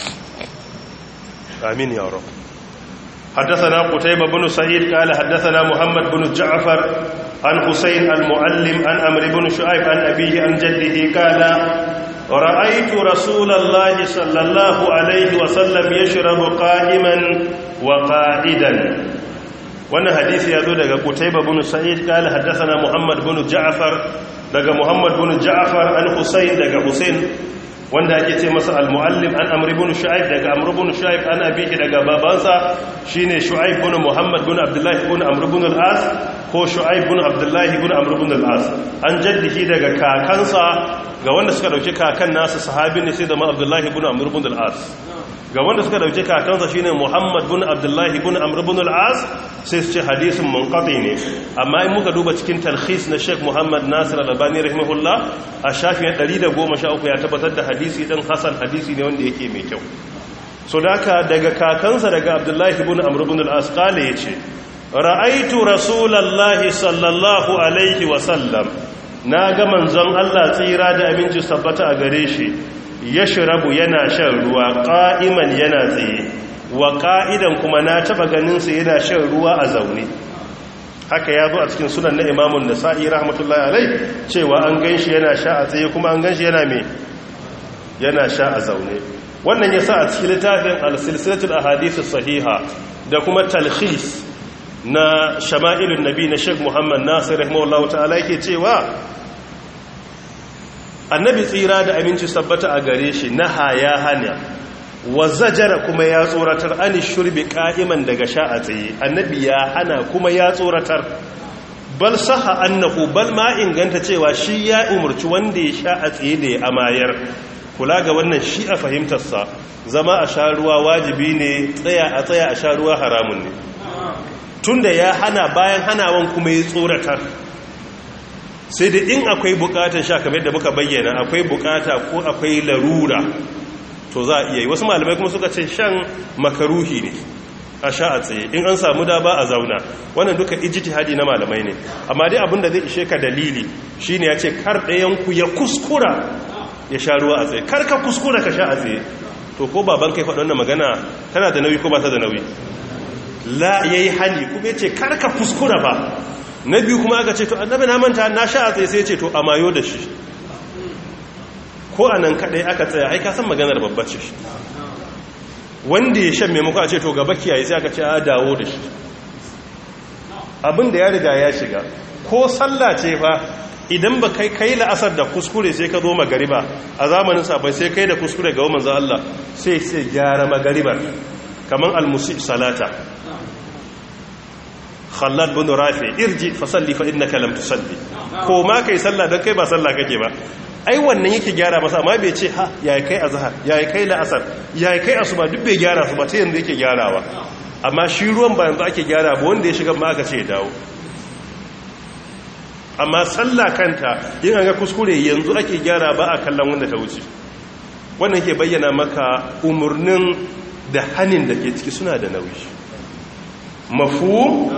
amin ya rabb حدثنا قتيبة بن سعيد قال حدثنا محمد بن جعفر عن حسين المعلم عن عمرو بن شعيب عن أبيه عن جده قال رأيت رسول الله صلى الله عليه وسلم يشرب قائما وقاعدا wannan hadisi ya zo daga Qutayba bin Sa'id qala haddathana Muhammad bin Ja'far daga Muhammad bin Ja'far an Husayn daga Husayn wanda ake ce masa al-muallim an Amr ibn Shu'aib daga Amr ibn Shu'aib an abihi daga babansa shine Shu'aib ibn Muhammad ibn Abdullah ibn Amr ibn al-As ko Shu'aib ibn Abdullah ibn Amr ibn al-As an jaddihi daga kakansa ga wanda suka dauki kakan nasa sahabi ne sai da Abdullah ibn Amr ibn al-As ga wanda suka dauki kakansa shine Muhammad ibn Abdullah ibn Amr ibn al-As sai su ce hadisin munqati ne amma in muka duba cikin talkhis na Sheikh Muhammad Nasir al-Albani rahimahullah a shafin ɗari da goma sha uku ya tabbatar da hadisi din hasan hadisi ne wanda yake mai kyau so daka daga kakansa daga Abdullah ibn Amr ibn al-As kale yace ra'aitu rasulallahi sallallahu alaihi wasallam na ga manzon Allah tsira da aminci sabbata a gare shi yashrabu yana shan ruwa qa'iman yana tsaye wa qa'idan kuma na taba ganin sa yana shan ruwa a zaune haka ya zo a cikin sunan na imamun nasa'i rahmatullahi alai cewa an ganshi yana sha a tsaye kuma an ganshi yana me yana sha a zaune wannan yasa a cikin littafin al-silsilatul ahadith as-sahiha da kuma talkhis na shama'ilun nabi na Sheikh Muhammad Nasir rahimahullahu ta'ala yake cewa annabi tsira da aminci sabbata a gare shi naha ya hana wa zajara kuma ya tsoratar ani shurbi qa'iman daga sha a tsaye annabi ya hana kuma ya tsoratar bal saha annahu bal ma inganta cewa shi ya umurci wanda ya sha a tsaye da ya amayar kula ga wannan shi a fahimtarsa zama a sha ruwa wajibi ne tsaya a tsaya a sha ruwa haramun ne tunda ya hana bayan hanawan kuma ya tsoratar sai da in akwai bukatar sha kamar da muka bayyana akwai bukata ko akwai larura to za a iya yi wasu malamai kuma suka ce shan makaruhi ne a sha a tsaye in an samu da ba a zauna wannan duka ijtihadi na malamai ne amma dai abin da zai ishe ka dalili shine ya ce kar ɗayan ku ya kuskura ya sha ruwa a tsaye kar ka kuskura ka sha a tsaye to ko baban kai faɗa wannan magana tana da nauyi ko ba ta da nauyi la yayi hali kuma yace kar ka kuskura ba na biyu kuma aka ce to annabi na manta na sha a tsaye sai ya ce to amayo da shi ko anan kadai aka tsaya ai ka san maganar babba ce wanda ya shan maimako a ce to gaba kiyaye sai aka ce a dawo da shi abin da ya riga ya shiga ko sallah ce fa idan ba kai kai la'asar da kuskure sai ka zo magariba a zamanin sabai sai kai da kuskure ga manzo Allah sai sai gyara magaribar kaman almusi salata Khallad bin Rafi irji fa salli fa innaka lam tusalli ko ma kai sallah dan kai ba sallah kake ba ai wannan yake gyara masa amma bai ce ha yayi kai azhar yayi kai la'asar yayi kai asuba duk bai gyara su ba sai yanzu yake gyarawa amma shi ruwan ba yanzu ake gyara ba wanda ya shiga ma aka ce dawo amma sallah kanta yin an ga kuskure yanzu ake gyara ba a kallon wanda ta wuce wannan ke bayyana maka umurnin da hanin da ke ciki suna da nauyi mafu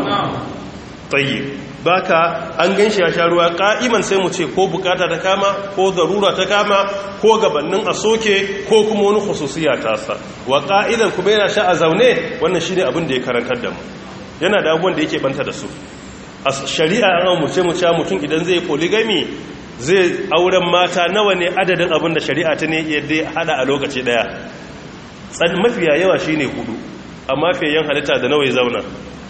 tayyib baka an ganshi ya sha ruwa ka'iman sai mu ce ko bukata ta kama ko zarura ta kama ko gabannin a soke ko kuma wani khususiya ta sa wa qa'idan kuma yana sha a zaune wannan shine abin da ya karantar da mu yana da abubuwan da yake banta da su a shari'a an umurce mu cewa mutum idan zai polygamy zai auren mata nawa ne adadin abin da shari'a ta ne yadda hada a lokaci daya tsan mafiya yawa shine hudu amma fiyayen halitta da nawa ya zauna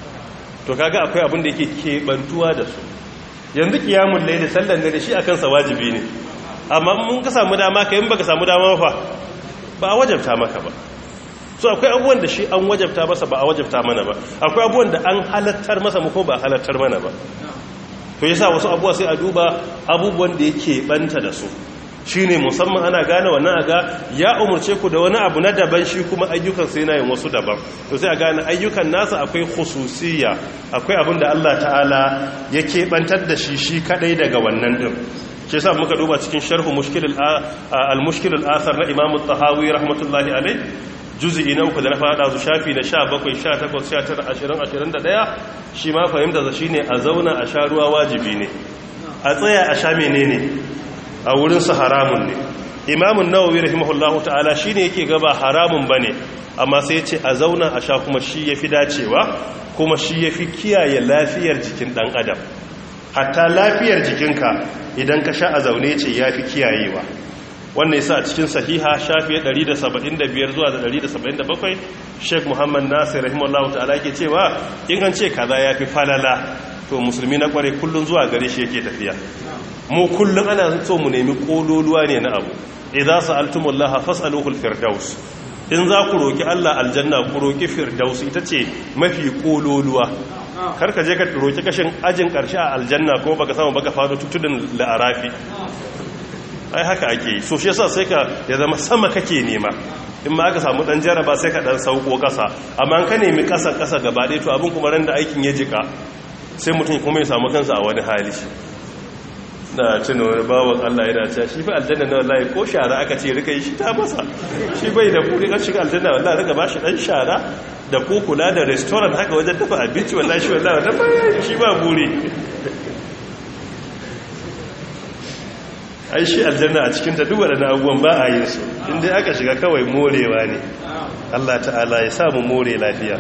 to kaga akwai abin da yake kebantuwa da su yanzu kiyamul layli sallan da shi akan sa wajibi ne amma mun ka samu dama kai in baka samu dama fa ba a wajabta maka ba so akwai abubuwan da shi an wajabta masa ba a wajabta mana ba akwai abubuwan da an halattar masa mu ko ba halattar mana ba to yasa wasu abubuwa sai a duba abubuwan da yake banta da su shine musamman ana gane wannan aga ya umurce ku da wani abu na daban shi kuma ayyukan sai yana yin wasu daban to sai a gane ayyukan nasa akwai khususiyya akwai abin da Allah ta'ala ya kebantar da shi shi kadai daga wannan din shi yasa muka duba cikin sharhu mushkil al-mushkil al-athar na Imam al-Tahawi rahmatullahi alayh juz'i na uku da na fada zu shafi na sha bakwai, sha takwas, sha tara, ashirin, ashirin da ɗaya shi ma fahimta za shine a zauna a sha ruwa wajibi ne a tsaya a sha menene a wurinsa haramun ne imamun nawawi rahimahullahu ta'ala shi ne yake gaba haramun ba ne amma sai ce a zauna a sha kuma shi ya fi dacewa kuma shi ya fi kiyaye lafiyar jikin ɗan adam hatta lafiyar jikinka idan ka sha a zaune ce ya fi kiyayewa wannan yasa a cikin sahiha shafi ɗari da saba'in da biyar zuwa da ɗari da saba'in da bakwai sheik muhammad nasir rahimahullahu ta'ala ke cewa in an ce kaza ya fi falala to musulmi na kware kullum zuwa gare shi yake tafiya mu kullum ana so mu nemi kololuwa ne na abu idza sa'altumullaha fas'aluhul firdaus in za ku roki Allah aljanna ku roki firdaus ita ce mafi kololuwa kar ka je ka roki kashin ajin karshe a aljanna ko baka samu baka fado tutudin la'arafi ai haka ake yi so shi yasa sai ka ya zama sama kake nema in ma aka samu dan jaraba sai ka dan sauko kasa amma an ka nemi kasa kasa gaba ɗaya to abin kuma ran da aikin ya jika sai mutum kuma ya samu kansa a wani hali na cin wani bawon Allah yana cewa shi fa aljanna na wallahi ko shara aka ce rika yi shi ta masa shi bai da kudi an shiga aljanna wallahi rika ba shi dan shara da ko kula da restaurant haka wajen dafa abinci wallahi shi wallahi da bayan shi ba buri ai shi aljanna a cikin ta duk wadannan abubuwan ba a yin su inda aka shiga kawai morewa ne Allah ta'ala ya samu more lafiya.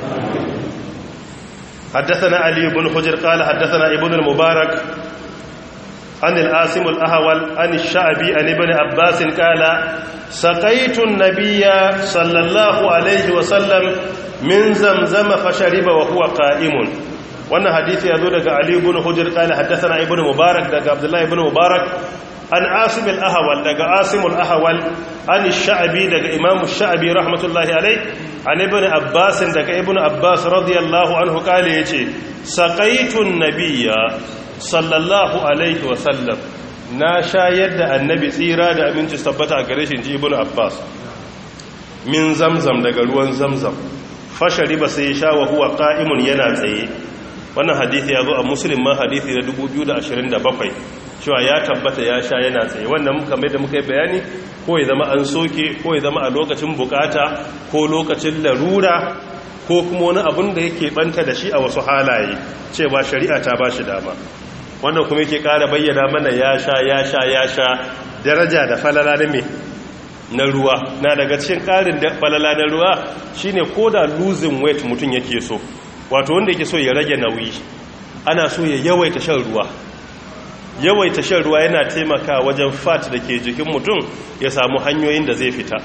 حدثنا علي بن حجر قال حدثنا ابن المبارك عن العاصم الأهول عن الشعبي عن ابن عباس قال سقيت النبي صلى الله عليه وسلم من زمزم فشرب وهو قائم. وانا حديث يذو دغ علي بن حجر قال حدثنا ابن مبارك دغ عبد الله بن مبارك عن عاصم الأهول دغ عاصم الأهول عن الشعبي دغ امام الشعبي رحمه الله عليه عن ابن عباس دغ ابن عباس رضي الله عنه قال يجي سقيت النبي sallallahu alaihi wasallam na shayar da annabi tsira da abinci tabbata a gare shi ji ibnu abbas min zamzam daga ruwan zamzam fashari ba sai sha wa huwa qa'imun yana tsaye wannan hadisi ya zo a muslim ma hadisi na dubu biyu da ashirin da bakwai cewa ya tabbata ya sha yana tsaye wannan kamar da muka yi bayani ko ya zama an soke ko ya zama a lokacin bukata ko lokacin larura ko kuma wani abun da yake banta da shi a wasu halaye cewa shari'a ta ba shi dama wannan kuma yake ƙara bayyana mana ya sha ya sha ya sha daraja da falala na me na ruwa na daga cikin ƙarin da falala na ruwa shine koda losing weight mutum yake so wato wanda yake so ya rage nauyi ana so ya yawaita shan ruwa yawaita shan ruwa yana taimaka wajen fat da ke jikin mutum ya samu hanyoyin da zai fita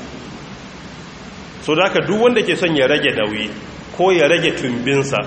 so da haka duk wanda ke son ya rage nauyi ko ya rage tumbinsa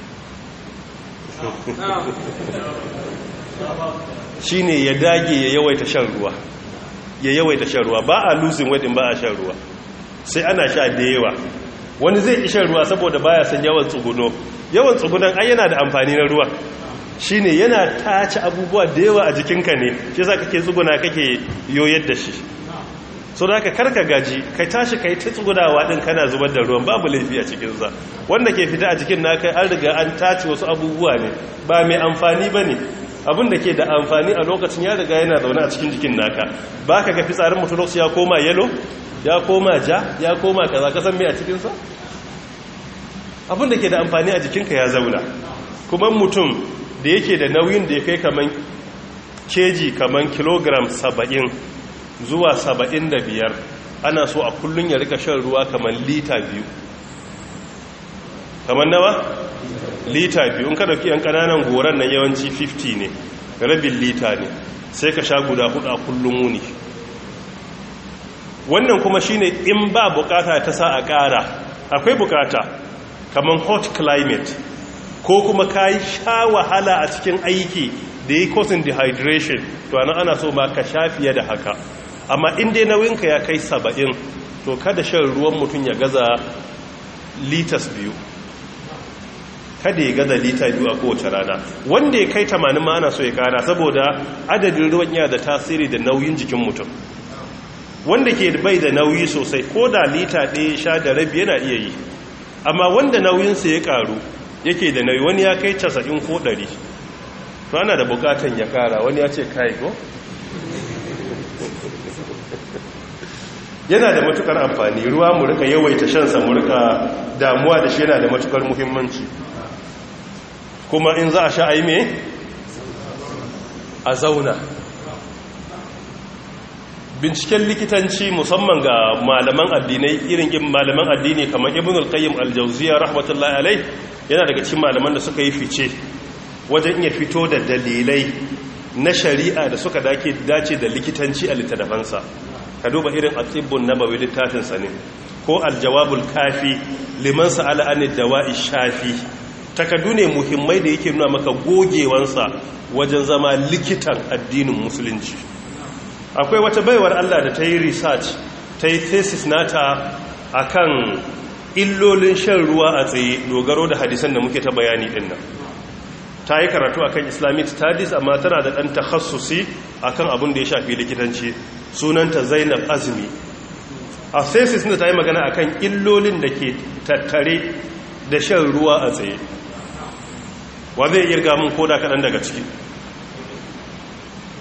shi ne ya dage ya yawaita shan ruwa ya yawaita shan ruwa ba a losing weight ba a shan ruwa sai ana sha da yawa wani zai shan ruwa saboda baya son yawan tsuguno yawan tsugunan ai yana da amfani na ruwa shine yana tace abubuwa da yawa a jikinka ne shi yasa kake tsuguna kake yoyar da shi so da ka karka gaji kai tashi kai ta tsugudawa din kana zubar da ruwan babu laifi a cikin sa wanda ke fita a jikin naka an riga an tace wasu abubuwa ne ba mai amfani bane abin da ke da amfani a lokacin ya riga yana zaune a cikin jikin naka baka ga fitsarin mutum ya koma yellow ya koma ja ya koma kaza ka san me a cikin sa abin da ke da amfani a jikinka ya zauna kuma mutum da yake da nauyin da ya kai kaman keji kaman kilogram saba'in zuwa saba'in da biyar ana so a kullun ya rika shan ruwa kamar lita biyu kamar nawa lita biyu in ka dauki yan kananan goran nan yawanci fifty ne rabin lita ne sai ka sha guda hudu a kullun wuni wannan kuma shine in ba bukata ta sa a kara akwai bukata kamar hot climate ko kuma kai sha wahala a cikin aiki da yi causing dehydration to ana ana so ma ka sha fiye da haka amma in dai nauyinka ya kai saba'in to kada shan ruwan mutum ya gaza litas biyu kada ya gaza lita biyu a kowace rana wanda ya kai tamanin ma ana so ya kara saboda adadin ruwan yana da tasiri da nauyin jikin mutum wanda ke bai da nauyi sosai ko da lita ɗaya sha da rabi yana iya yi amma wanda nauyinsa ya karu yake da nauyi wani ya kai casa'in ko ɗari to ana da bukatan ya kara wani ya ce kai ko yana da matukar amfani ruwa mu rika yawaita shansa mu rika damuwa da shi yana da matukar muhimmanci kuma in za a sha aime a zauna binciken likitanci musamman ga malaman addinai irin malaman addini kamar ibn al-qayyim al-jawziyya rahmatullahi alayh yana daga cikin malaman da suka yi fice wajen iya fito da dalilai na shari'a da suka dace da likitanci a littattafansa ka duba irin atibbun nabawi littafinsa ne ko aljawabul kafi liman sa'ala an dawa'i shafi takaddu ne muhimmai da yake nuna maka gogewansa wajen zama likitan addinin musulunci akwai wata baiwar Allah da ta yi research ta yi thesis nata akan illolin shan ruwa a tsaye dogaro da hadisan da muke ta bayani dinnan ta yi karatu akan islamic studies amma tana da ɗan takhassusi akan abin da ya shafi likitanci sunanta zainab azmi a thesis da ta yi magana akan illolin da ke tattare da shan ruwa a tsaye wa zai irga mun koda kaɗan daga ciki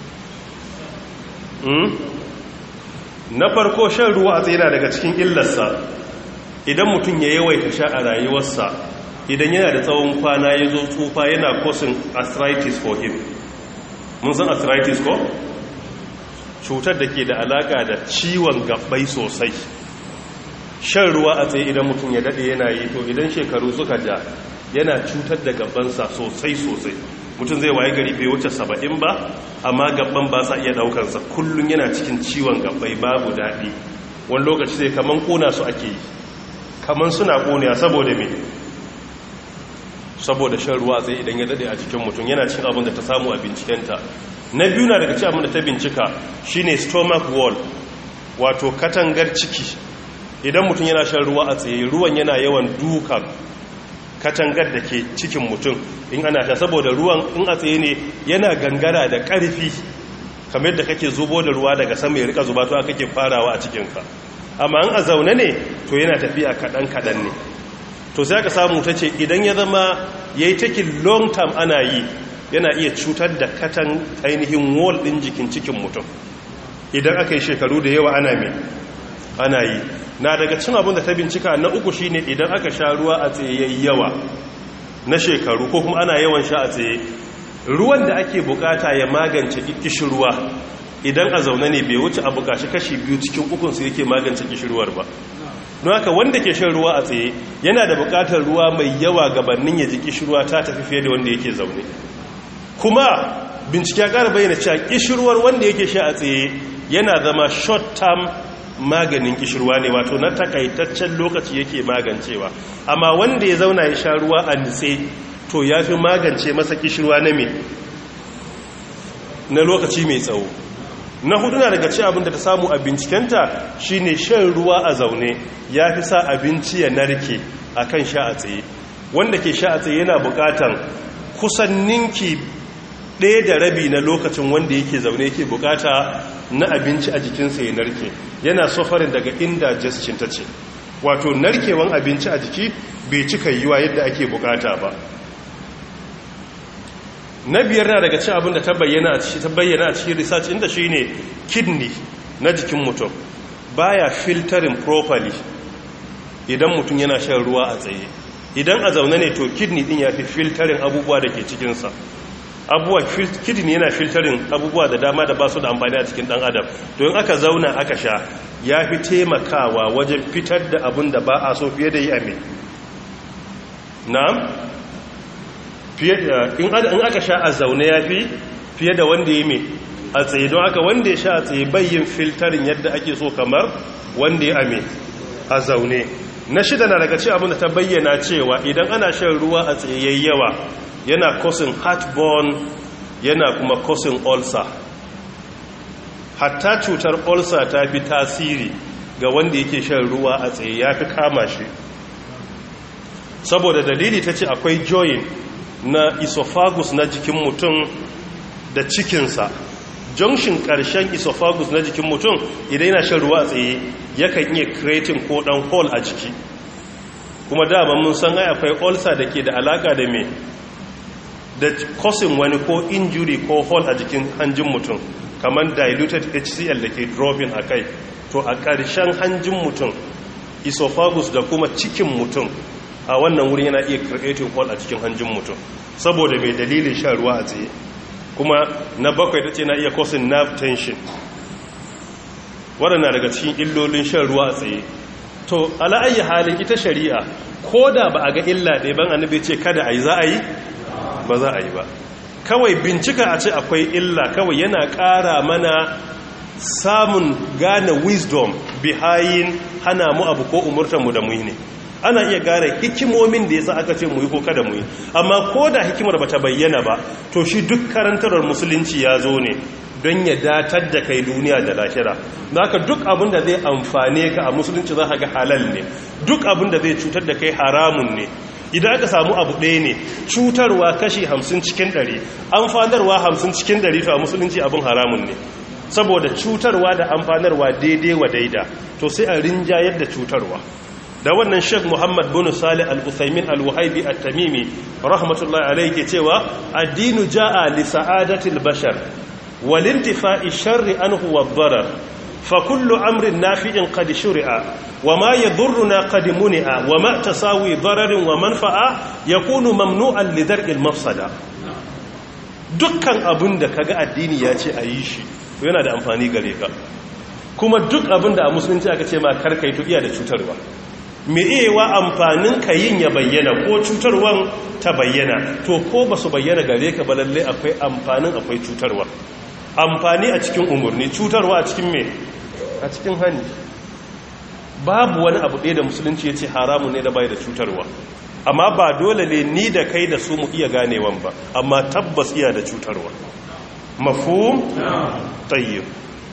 na farko shan ruwa a tsaye na daga cikin illarsa idan mutum ya yawaita sha a rayuwarsa idan yana da tsawon kwana ya zo tsufa yana causing arthritis for him. Mun san arthritis ko? Cutar da ke da alaka da ciwon gabbai sosai. Shan ruwa a tsaye idan mutum ya dade yana yi to idan shekaru suka ja yana cutar da gabbansa sosai sosai. Mutum zai waye gari bai wuce saba'in ba amma gabban ba sa iya daukansa kullum yana cikin ciwon gabbai babu daɗi. Wani lokaci sai kaman kona su ake yi kaman suna koniya saboda me saboda shan ruwa tsaye idan ya dade a cikin mutum yana cin abin da ta samu a bincikenta. Na biyu na daga cikin abin da ta bincika shine stomach wall wato katangar ciki. Idan mutum yana shan ruwa a tsaye ruwan yana yawan dukan katangar da ke cikin mutum in ana ta saboda ruwan in a tsaye ne yana gangara da ƙarfi kamar da kake zubo da ruwa daga sama ya rika zuba to aka kake farawa a cikinka. Amma in a zaune ne to yana tafiya kaɗan-kaɗan ne. To sai aka samu ta ce idan ya zama ya yi taking long term ana yi yana iya cutar da katan ainihin wall ɗin jikin cikin mutum idan aka yi shekaru da yawa ana mai ana yi. Na daga cin abin da ta bincika na uku shine idan aka sha ruwa a tsaye yawa na shekaru ko kuma ana yawan sha a tsaye ruwan da ake bukata ya magance kishirwa idan a zaune ne bai wuce a bukaci kashi biyu cikin ukunsu yake magance kishirwar ba. Don haka wanda ke shan ruwa a tsaye yana da bukatar ruwa mai yawa gabanin ya ji kishirwa ta tafi fiye da wanda yake zaune. Kuma bincike ya ƙara bayyana cewa kishirwar wanda yake sha a tsaye yana zama short term maganin kishirwa ne wato na takaitaccen lokaci yake magancewa. Amma wanda ya zauna ya sha ruwa a nitse to ya fi magance masa kishirwa na me na lokaci mai tsawo. Na hudu na daga ci abin da ta samu a bincikenta shine shan ruwa a zaune ya fi sa abinci ya narke a kan sha a tsaye. Wanda ke sha a tsaye yana bukatan kusan ninki ɗaya da rabi na lokacin wanda yake zaune yake bukata na abinci a jikinsa ya narke. Yana suffering daga indigestion ta ce wato narkewan abinci a jiki bai cika yiwa yadda ake bukata ba. Na biyar na daga cin abin da ta bayyana a cikin research inda shi ne kidney na jikin mutum baya filtering properly idan mutum yana shan ruwa a tsaye. Idan a zaune ne to kidney din ya fi filtering abubuwa da ke cikinsa. Abubuwa kidney yana filtering abubuwa da dama da ba su da amfani a cikin dan adam. To in aka zauna aka sha ya fi taimakawa wajen fitar da abin da ba a so fiye da yi ame. Na'am? in aka sha a zaune ya fi fiye da wanda ya mai a tsaye. Don haka wanda ya sha a tsaye bayin filtarin yadda ake so kamar wanda ya ame a zaune. Na shida na daga ce abinda ta bayyana cewa idan ana shan ruwa a tsaye yayi yawa yana causing heartburn yana kuma causing ulcer. Hatta cutar ulcer ta fi tasiri ga wanda yake shan ruwa a tsaye ya fi kama shi saboda dalili ta ce akwai joint na esophagus na jikin mutum da cikinsa. Junction ƙarshen esophagus na jikin mutum idan yana shan ruwa a tsaye yakan iya creating ko dan hole a jiki. Kuma dama mun san ai akwai ulcer da ke da alaka da me da causing wani ko injury ko hole a jikin hanjin mutum kamar diluted H C L da ke dropping a kai. To a ƙarshen hanjin mutum esophagus da kuma cikin mutum a wannan wurin yana iya creating hole a cikin hanjin mutum saboda mai dalilin shan ruwa a tsaye. Kuma na bakwai ta ce na iya causing nerve tension. waɗanda daga cikin illolin shan ruwa a tsaye. To ala'ayi halin ita shari'a ko da ba a ga illa ɗaya ban annabi ce kada a yi za a yi ba za a yi ba. Kawai bincika a ce akwai illa kawai yana ƙara mana samun gane wisdom behind hana mu abu ko umurtanmu da mu ne. Ana iya gane hikimomin da yasa aka ce mu yi ko kada mu yi, amma ko da hikimar bata bayyana ba to shi duk karantarwar musulunci ya zo ne don ya datar da kai duniya da lahira. Zaka duk abin da zai amfane ka a musulunci za ka ga halal ne, duk abin da zai cutar da kai haramun ne. Idan aka samu abu ɗaya ne cutarwa kashi hamsin cikin ɗari, amfanarwa hamsin cikin ɗari, to a musulunci abin haramun ne, saboda cutarwa da amfanarwa daidai wa daida, to sai a rinjayar da cutarwa. Da wannan Sheikh Muhammad bin Salih Al-Uthaymin Al-Wahibi At-Tamimi rahmatullahi alayhi ke cewa addinu jaa li sa'adatil bashar, walintifa'i sharri anhu wad-darar fa kullu amrin nafi'in qad shuri'a wama yadhurruna qad muni'a wama tasawi dararin wa manfa'a yakunu mamnu'an li dar'il mafsada. Dukkan abin da kaga addini ya ce a yi shi yana da amfani gare ka, kuma duk abin da a musulunci aka ce ma karkai to iya da cutarwa. Me ewa amfanin ka yin ya bayyana ko cutarwan ta bayyana, to ko ba su bayyana gare ka ba lalle akwai amfanin akwai cutarwa. Amfani a cikin umarni, cutarwa a cikin me? A cikin hani. Babu wani abu ɗaya da musulunci ya ce haramun ne da bai da cutarwa, amma ba dole ne ni da kai da su mu iya ganewan ba, amma tabbas iya da cutarwa. Mafhum? Tayyib.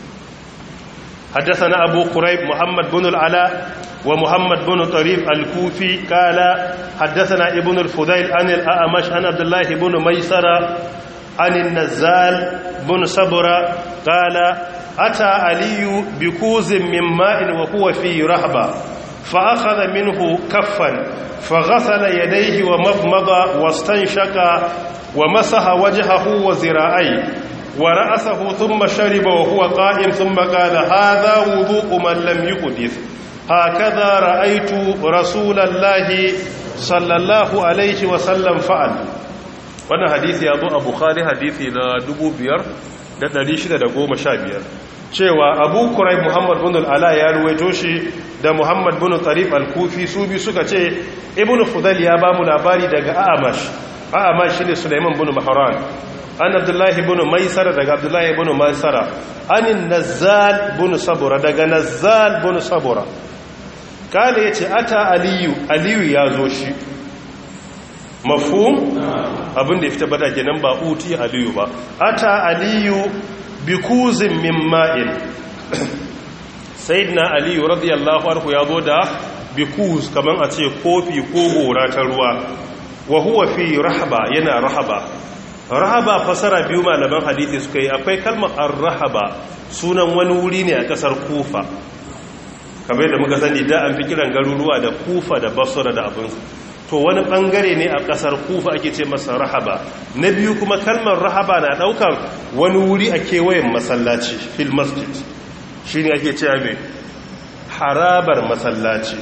حدثنا أبو قريب محمد بن العلاء ومحمد بن طريف الكوفي قال حدثنا ابن الفضيل عن الأعمش عن عبد الله بن ميسرة عن النزال بن صبرة قال أتى علي بكوز من ماء وهو في رهبة فأخذ منه كفا فغسل يديه ومضمض واستنشق ومسح وجهه وذراعيه ورأسه ثم شرب وهو قائم ثم قال هذا وضوء من لم يحدث هكذا رأيت رسول الله صلى الله عليه وسلم فعل. wannan hadisi ya zo a Bukhari hadisi na dubu biyar da ɗari shida da goma sha biyar cewa Abu Quraib Muhammad bin al-Ala ya ruwaito shi da Muhammad bin Tarif al-Kufi su bi suka ce Ibn Fudayl ya ba mu labari daga A'mash. A'mash shine Sulaiman bin Mahran an Abdullahi bin Maisara daga Abdullahi bin Maisara anin Nazzal bin Sabura daga Nazzal bin Sabura kale yace ata Aliyu Aliyu ya zo shi. Mafhum? Abin da ya fita bada kenan ba uti Aliyu ba. Ata Aliyu bi kuzin min ma'in. Sayyidina Aliyu radiyallahu anhu ya zo da bi kuz kaman a ce kofi ko gora ta ruwa. Wa huwa fi rahaba, yana rahaba. Rahaba fasara biyu malaman hadisi suka yi. Akwai kalmar ar-rahaba, sunan wani wuri ne a kasar Kufa. Kamar yadda muka sani da an fi kiran garuruwa da Kufa da Basra da abin. To wani bangare ne a kasar Kufa ake ce masa rahaba. Na biyu kuma kalmar rahaba na daukar wani wuri a kewayen masallaci, fil masjid. Shine ake cewa me? Harabar masallaci.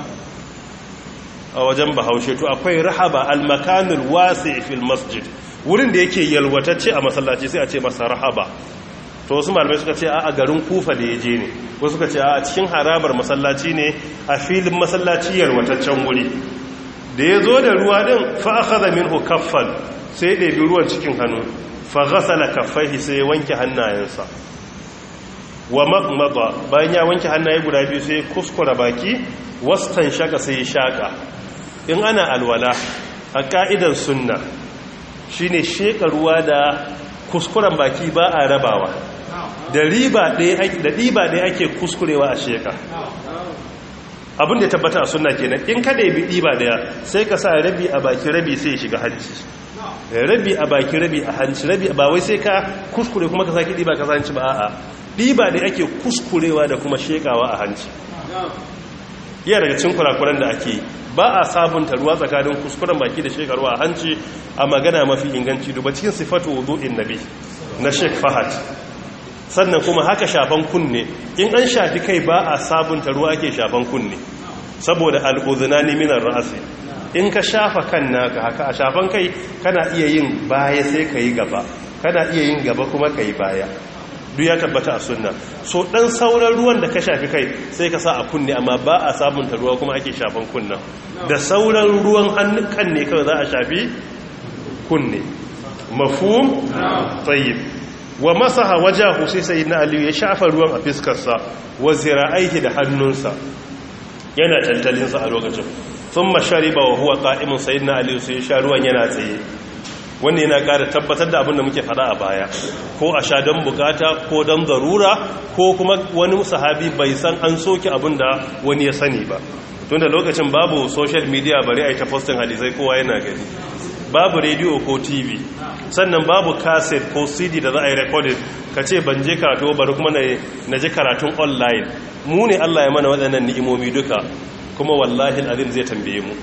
A wajen Bahaushe to akwai rahaba al-makanul wasi' fil masjid. Wurin da yake yalwatacce a masallaci sai a ce masa rahaba. To wasu malamai suka ce a garin Kufa da yaje ne. Wasu suka ce a cikin harabar masallaci ne, a filin masallaci yalwataccen wuri. Da ya zo da ruwa ɗin fa'akaza min hukaffan sai ya ɗabi ruwan cikin hannu faghasala kaffaihi sai ya wanke hannayensa wa magmada bayan ya wanke hannaye guda biyu sai ya kuskura baki wastan shaka sai ya shaka. In ana alwala a ka'idan sunna shine sheka ruwa da kuskuren baki ba a rabawa, da riba ɗaya ake kuskurewa a sheka. Abin da ya tabbata a sunna kenan, in kada ya bi ɗiba daya sai ka sa rabi a baki rabi sai ya shiga hanci, rabi a baki rabi a hanci, rabi ba wai sai ka kuskure kuma ka saki ɗiba ka hanci ba, a'a ɗiba da ake kuskurewa da kuma shekawa a hanci. Iya daga cikin kurakuran da ake ba a sabunta ruwa tsakanin kuskuren baki da shekarwa a hanci a magana mafi inganci. Duba cikin sifatu wudu'in nabi na Sheikh Fahad. Sannan kuma haka shafan kunne, in an shafi kai ba a sabunta ruwa ake shafan kunne saboda al'udhunani minar ra'asi. In ka shafa kan naka haka a shafan kai kana iya yin baya sai ka yi gaba, kana iya yin gaba kuma ka yi baya, duk ya tabbata a sunna. So dan sauran ruwan da ka shafi kai sai ka sa a kunne, amma ba a sabunta ruwa kuma ake shafan kunnen. Da sauran ruwan hannun kan ne kawai za a shafi kunne. Mafhum? Tayyib. Wa masaha wajahu sai sayyidina Ali ya shafa ruwan a fiskarsa wa zira'aihi da hannunsa yana tantalinsa a lokacin. Thumma shariba wa huwa qa'imun, sayyidina Ali sai ya sha ruwan yana tsaye. Wannan yana ƙara tabbatar da abin da muke faɗa a baya, ko a sha don bukata ko don zarura, ko kuma wani sahabi bai san an soke abin da wani ya sani ba. Tunda lokacin babu social media bari a yi ta postin hadisai kowa yana gani, babu rediyo ko tv, sannan babu cassette ko cd da za a yi recorded ka ce ban je karatu bari kuma na je karatun online. Mu ne Allah ya mana waɗannan ni'imomi duka, kuma wallahi azim zai tambaye mu,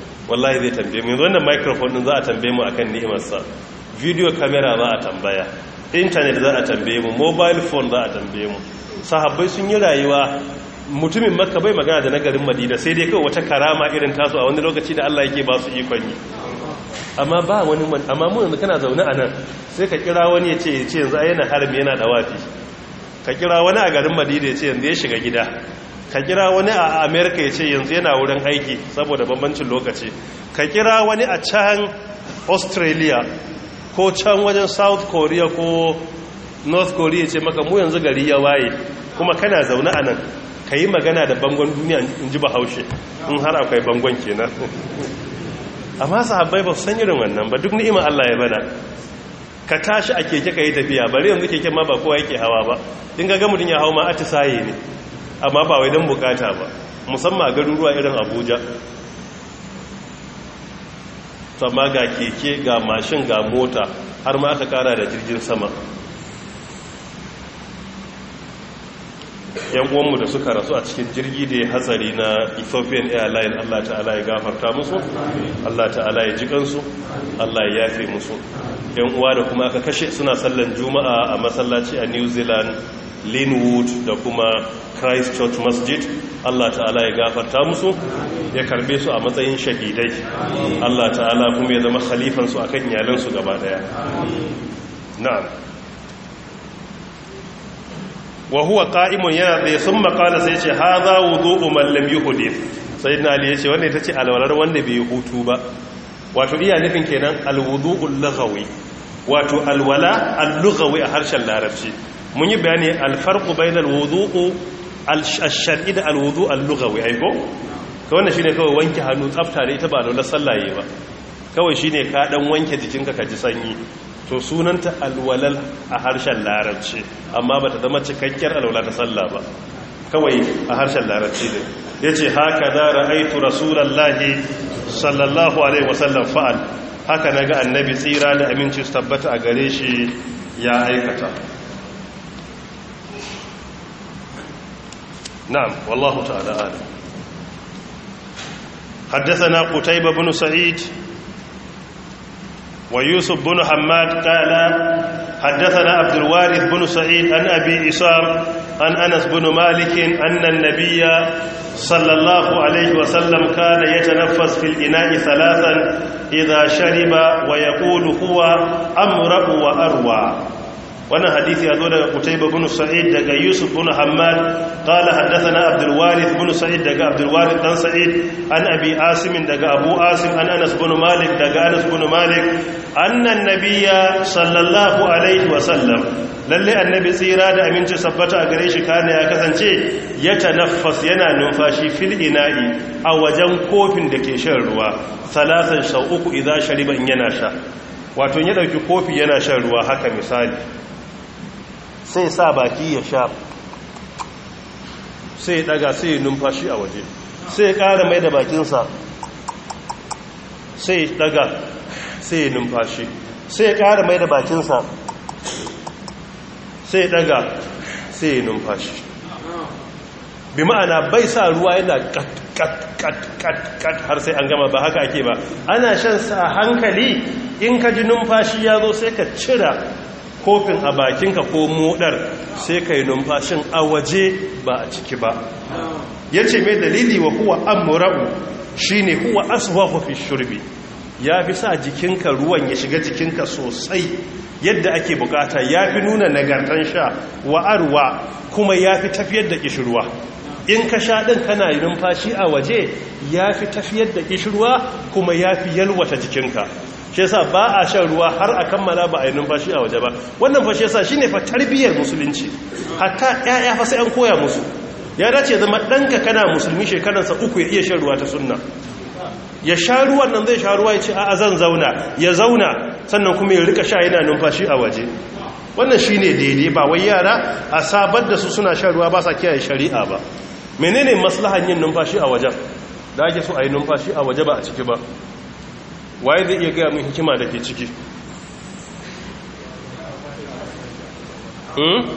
wallahi zai tambaye mu. Yanzu wannan microphone din za a tambaye mu akan ni'imarsa, video camera za a tambaya, internet za a tambaye mu, mobile phone za a tambaye mu. Sahabbai sun yi rayuwa, mutumin Makka bai magana da nagarin Madina sai dai kawai wata karama irin tasu a wani lokaci da Allah yake ba su ikon yi. Amma ba wani, amma mu yanzu kana zaune a nan sai ka kira wani ya ce ya ce yanzu yana harbi yana dawafi, ka kira wani a garin Madina ya ce yanzu ya shiga gida, ka kira wani a America ya ce yanzu yana wurin aiki saboda bambancin lokaci, ka kira wani a can Australia ko can wajen South Korea ko North Korea ce maka mu yanzu gari ya waye, kuma kana zaune a nan ka yi magana da bangon duniya in ji Bahaushe, in har akwai bangon kenan. Amma sahabbai ba su san irin wannan ba, duk ni'imar Allah ya bada. Ka tashi a keke ka yi tafiya, bari yanzu keken ma ba kowa yake hawa ba, in ga mutum ya hau ma atisaye ne, amma ba wai don bukata ba, musamman a garuruwa irin Abuja. Amma ga keke, ga mashin, ga mota, har ma aka kara da jirgin sama. Yan uwanmu da suka rasu a cikin jirgi da ya hatsari na Ethiopian Airlines, Allah ta'ala ya gafarta musu, Allah ta'ala ya ji kansu, Allah ya yafe musu. Yan uwa da kuma aka kashe suna sallan Juma'a a masallaci a New Zealand, Linwood da kuma Christchurch Masjid, Allah ta'ala ya gafarta musu, ya karbe su a matsayin shahidai. Allah ta'ala kuma ya zama khalifansu akan iyalansu gaba daya. Na'am. wa huwa qa'imun yana da sun makala sai ce hadha wudu'u man lam yuhdith sayyidina ali yace wannan ita ce alwalar wanda bai hutu ba, wato iya nufin kenan alwudu'ul lughawi, wato alwala al-lughawi a harshen larabci. mun yi bayani alfarqu bainal wudu'u al-shar'i da alwudu' al-lughawi aiko to wannan shine kawai wanke hannu tsafta ne ita ba alwala sallaye ba, kawai shine ka dan wanke jikinka ka ji sanyi, to sunanta alwalal a harshen larabci, amma ba ta zama cikakkiyar alwala ta sallah ba, kawai a harshen larabci ne. ya ce haka za ra'aitu rasulallahi sallallahu alaihi wasallam fa'al, haka na ga annabi tsira da aminci su tabbata a gare shi ya aikata. na'am wallahu ta'ala alim. حدثنا قتيبة بن سعيد ويوسف بن حماد قال حدثنا عبد الوارث بن سعيد عن أبي إسام عن أنس بن مالك أن النبي صلى الله عليه وسلم كان يتنفس في الإناء ثلاثا إذا شرب ويقول هو أمرأ وأروى. وانا حديث يقول قتيبة بن سعيد دقى يوسف بن حماد قال حدثنا عبد الوارث بن سعيد دقى عبد الوارث بن سعيد عن أبي آسم دقى أبو آسم عن أنس بن مالك دقى أنس بن مالك أن النبي صلى الله عليه وسلم lalle annabi tsira da aminci sabbata a gare shi kana ya kasance ya tanaffas yana numfashi fil ina'i a wajen kofin da ke shan ruwa salasan sau uku idan shariba in yana sha, wato ya dauki kofi yana shan ruwa haka misali sai sa baki ya sha, sai ya daga sai ya numfashi a waje, sai ya ƙara mai da bakinsa, sai ya daga sai ya numfashi, sai ya ƙara mai da bakinsa, sai ya daga sai ya numfashi. bi ma'ana bai sa ruwa yana kat kat kat kat kat har sai an gama, ba haka ake ba, ana shan sa hankali. in ka ji numfashi ya zo sai ka cira kofin a bakinka ko modar sai ka yi numfashin a waje ba a ciki ba. ya ce mai dalili wa huwa amura'u shi ne huwa aswahu fi shurbi, ya fi sa jikinka ruwan ya shiga jikinka sosai yadda ake bukata, ya fi nuna nagartan sha wa arwa kuma ya fi tafiyar da kishirwa. in ka sha ɗin kana yi numfashi a waje ya fi tafiyar da kishirwa kuma ya fi yalwata jikinka. shi yasa ba a shan ruwa har a kammala ba a yi numfashi a waje ba. wannan fa shi yasa shine fa tarbiyyar musulunci, hatta ƴaƴa fa sai an koya musu. ya dace zama ɗanka kana musulmi shekaransa uku ya iya shan ruwa ta sunna, ya sha ruwan nan zai sha ruwa ya ce a zan zauna, ya zauna sannan kuma ya rika sha yana numfashi a waje. wannan shine daidai, ba wai yara a sabar da su suna shan ruwa ba sa kiyaye shari'a ba. menene maslahan yin numfashi a wajen da ake so a yi numfashi a waje ba a ciki ba? waye zai iya gaya mun hikima da ke ciki? hmm?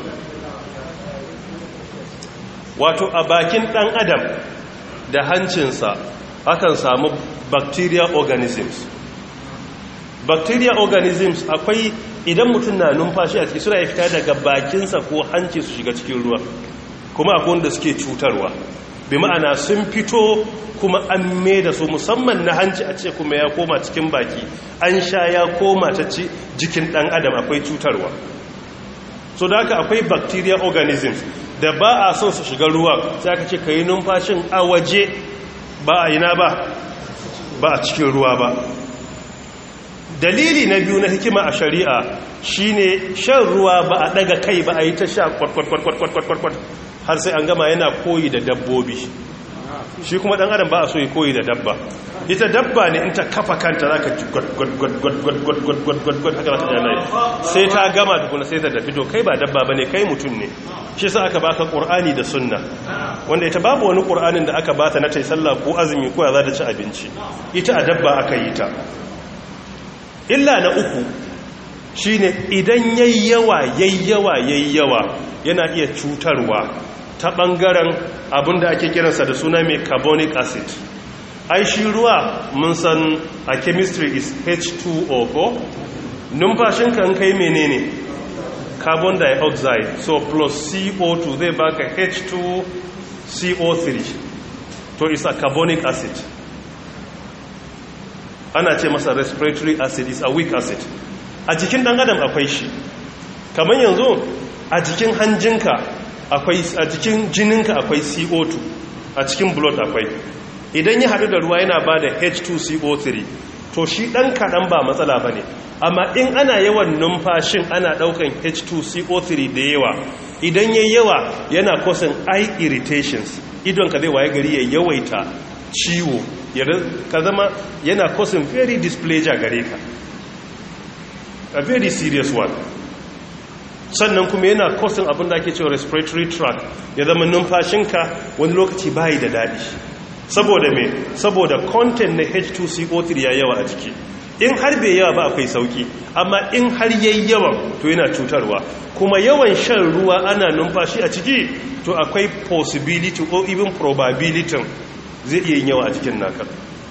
wato a bakin ɗan adam da hancinsa akan samu bacteria organisms. bacteria organisms akwai idan mutum na numfashi a ciki suna ya fita daga bakinsa ko hanci su shiga cikin ruwa kuma akwai wanda suke cutarwa bi ma'ana sun fito kuma an mai da su musamman na hanci a ce kuma ya koma cikin baki an sha ya koma ta ci jikin dan adam akwai cutarwa. So da haka akwai bacteria organisms da ba a son su shiga ruwa sai aka ce ka yi numfashin a waje ba a ina ba ba a cikin ruwa ba. Dalili na biyu na hikima a shari'a shine shan ruwa ba a daga kai ba a yi ta sha kwat-kwat-kwat-kwat-kwat har sai an gama yana koyi da dabbobi. Shi kuma dan adam ba a so yi koyi da dabba. Ita dabba ne in ta kafa kanta za ka ji gwad-gwad-gwad-gwad-gwad-gwad haka za ta jana sai ta gama tukuna sai ta dafi to kai ba dabba ba ne kai mutum ne. Shi sa aka baka ƙur'ani da sunna wanda ita babu wani ƙur'anin da aka bata na ta yi sallah ko azumi ko ya za ta ci abinci. Ita a dabba aka yi ta. Illa na uku shine idan yayyawa yayyawa yayyawa yana iya cutarwa ta ɓangaren abinda ake kiransa da suna mai carbonic acid. Ai shi ruwa mun san a chemistry is H two O ko numfashin kan kai menene carbon dioxide so plus C O two zai baka H two C O three to is a carbonic acid. Ana ce masa respiratory acid is a weak acid. A jikin dan adam akwai shi kamar yanzu a jikin hanjinka akwai a jikin jininka akwai C O two a cikin blood akwai idan ya haɗu da ruwa yana ba da H two C O three to shi ɗan kaɗan ba matsala ba ne amma in ana yawan numfashin ana ɗaukan H two C O three da yawa idan ya yawa yana causing eye irritations idonka zai waye gari ya yawaita ciwo ka zama yana causing very dysplegia gare ka a very serious one. Sannan kuma yana causing abin da ake cewa respiratory tract ya zama numfashinka wani lokaci bayi da daɗi saboda me saboda content na H two C O three ya yawa a jiki. In har bai yawa ba akwai sauki amma in har yayi yawan to yana cutarwa kuma yawan shan ruwa ana numfashi a ciki to akwai possibility or even probability zai iya yin yawa a cikin naka.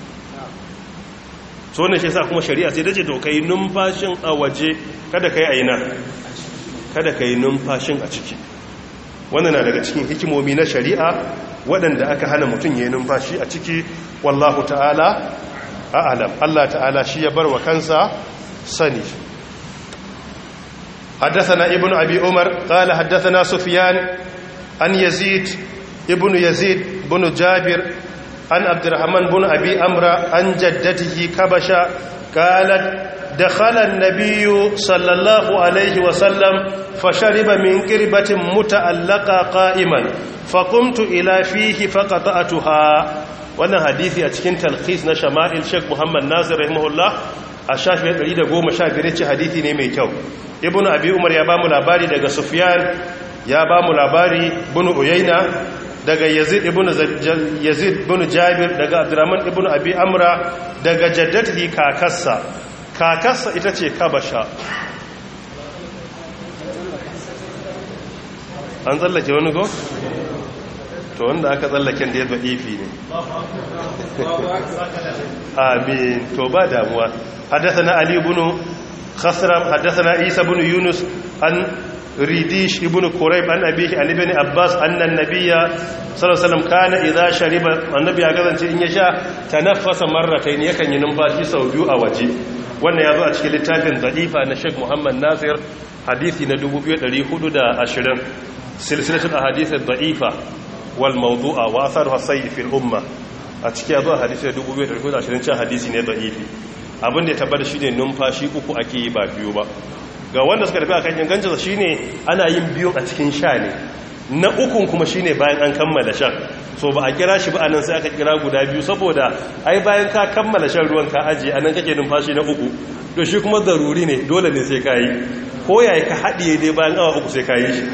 So wannan shi yasa kuma shari'a sai dace to kai numfashin a waje kada kai aina kada kai numfashin a ciki. Wannan na daga cikin hikimomi na shari'a waɗanda aka hana mutum yayin numfashi a ciki wallahu ta'ala a'lam. Allah ta'ala shi ya bar wa kansa sani. حدثنا ابن أبي عمر قال حدثنا سفيان عن يزيد ابن يزيد بن جابر عن عبد الرحمن بن أبي أمرا عن جدته كبشة قالت دخل النبي صلى الله عليه وسلم فشرب من قربة متعلقة قائما فقمت إلى فيه فقطعتها. وانا حديثي أتكين تلخيص نشمائل شيخ محمد ناصر رحمه الله الشافعي الذي دقوم شافعي حديثي نيمي كو. ابن أبي عمر يبام الأباري دقى سفيان يبام الأباري بن عيينة daga yazid ibn yazid ibn jabir daga abdurrahman ibn abi amra daga jaddatihi kakassa kakassa ita ce kabasha. An tsallake wani go to wanda aka tsallaken da ya da'ifi ne amin to ba damuwa. Haddathana ali ibn khasram haddathana isa ibn yunus an ريديش ابن كريب عن أبيه عن ابن عباس أن النبي صلى الله عليه وسلم كان إذا شرب النبي أقول إن يشاء تنفس مرتين يكن ينفاشي سوبيو أوجي وانا يضع أشكال التافن ضعيفة أن الشيخ محمد ناصر حديثي ندوب بيوت ليخدد أشرين سلسلة الأحاديث الضعيفة والموضوع وأثرها السيء في الأمة أشكال يضع حديثي ندوب بيوت ليخدد أشرين شا حديثي ضعيفي abin da ya tabbata shine numfashi uku ake yi ba biyu ba. Ga wanda suka tafi akan ingancinsa shine ana yin biyu a cikin sha ne na ukun kuma shine bayan an kammala shan. So ba a kira shi ba anan sai aka kira guda biyu saboda ai bayan ka kammala shan ruwan ka aje anan kake numfashi na uku to shi kuma zaruri ne dole ne sai ka yi ko yayi ka haɗiye dai bayan awa uku sai ka yi shi.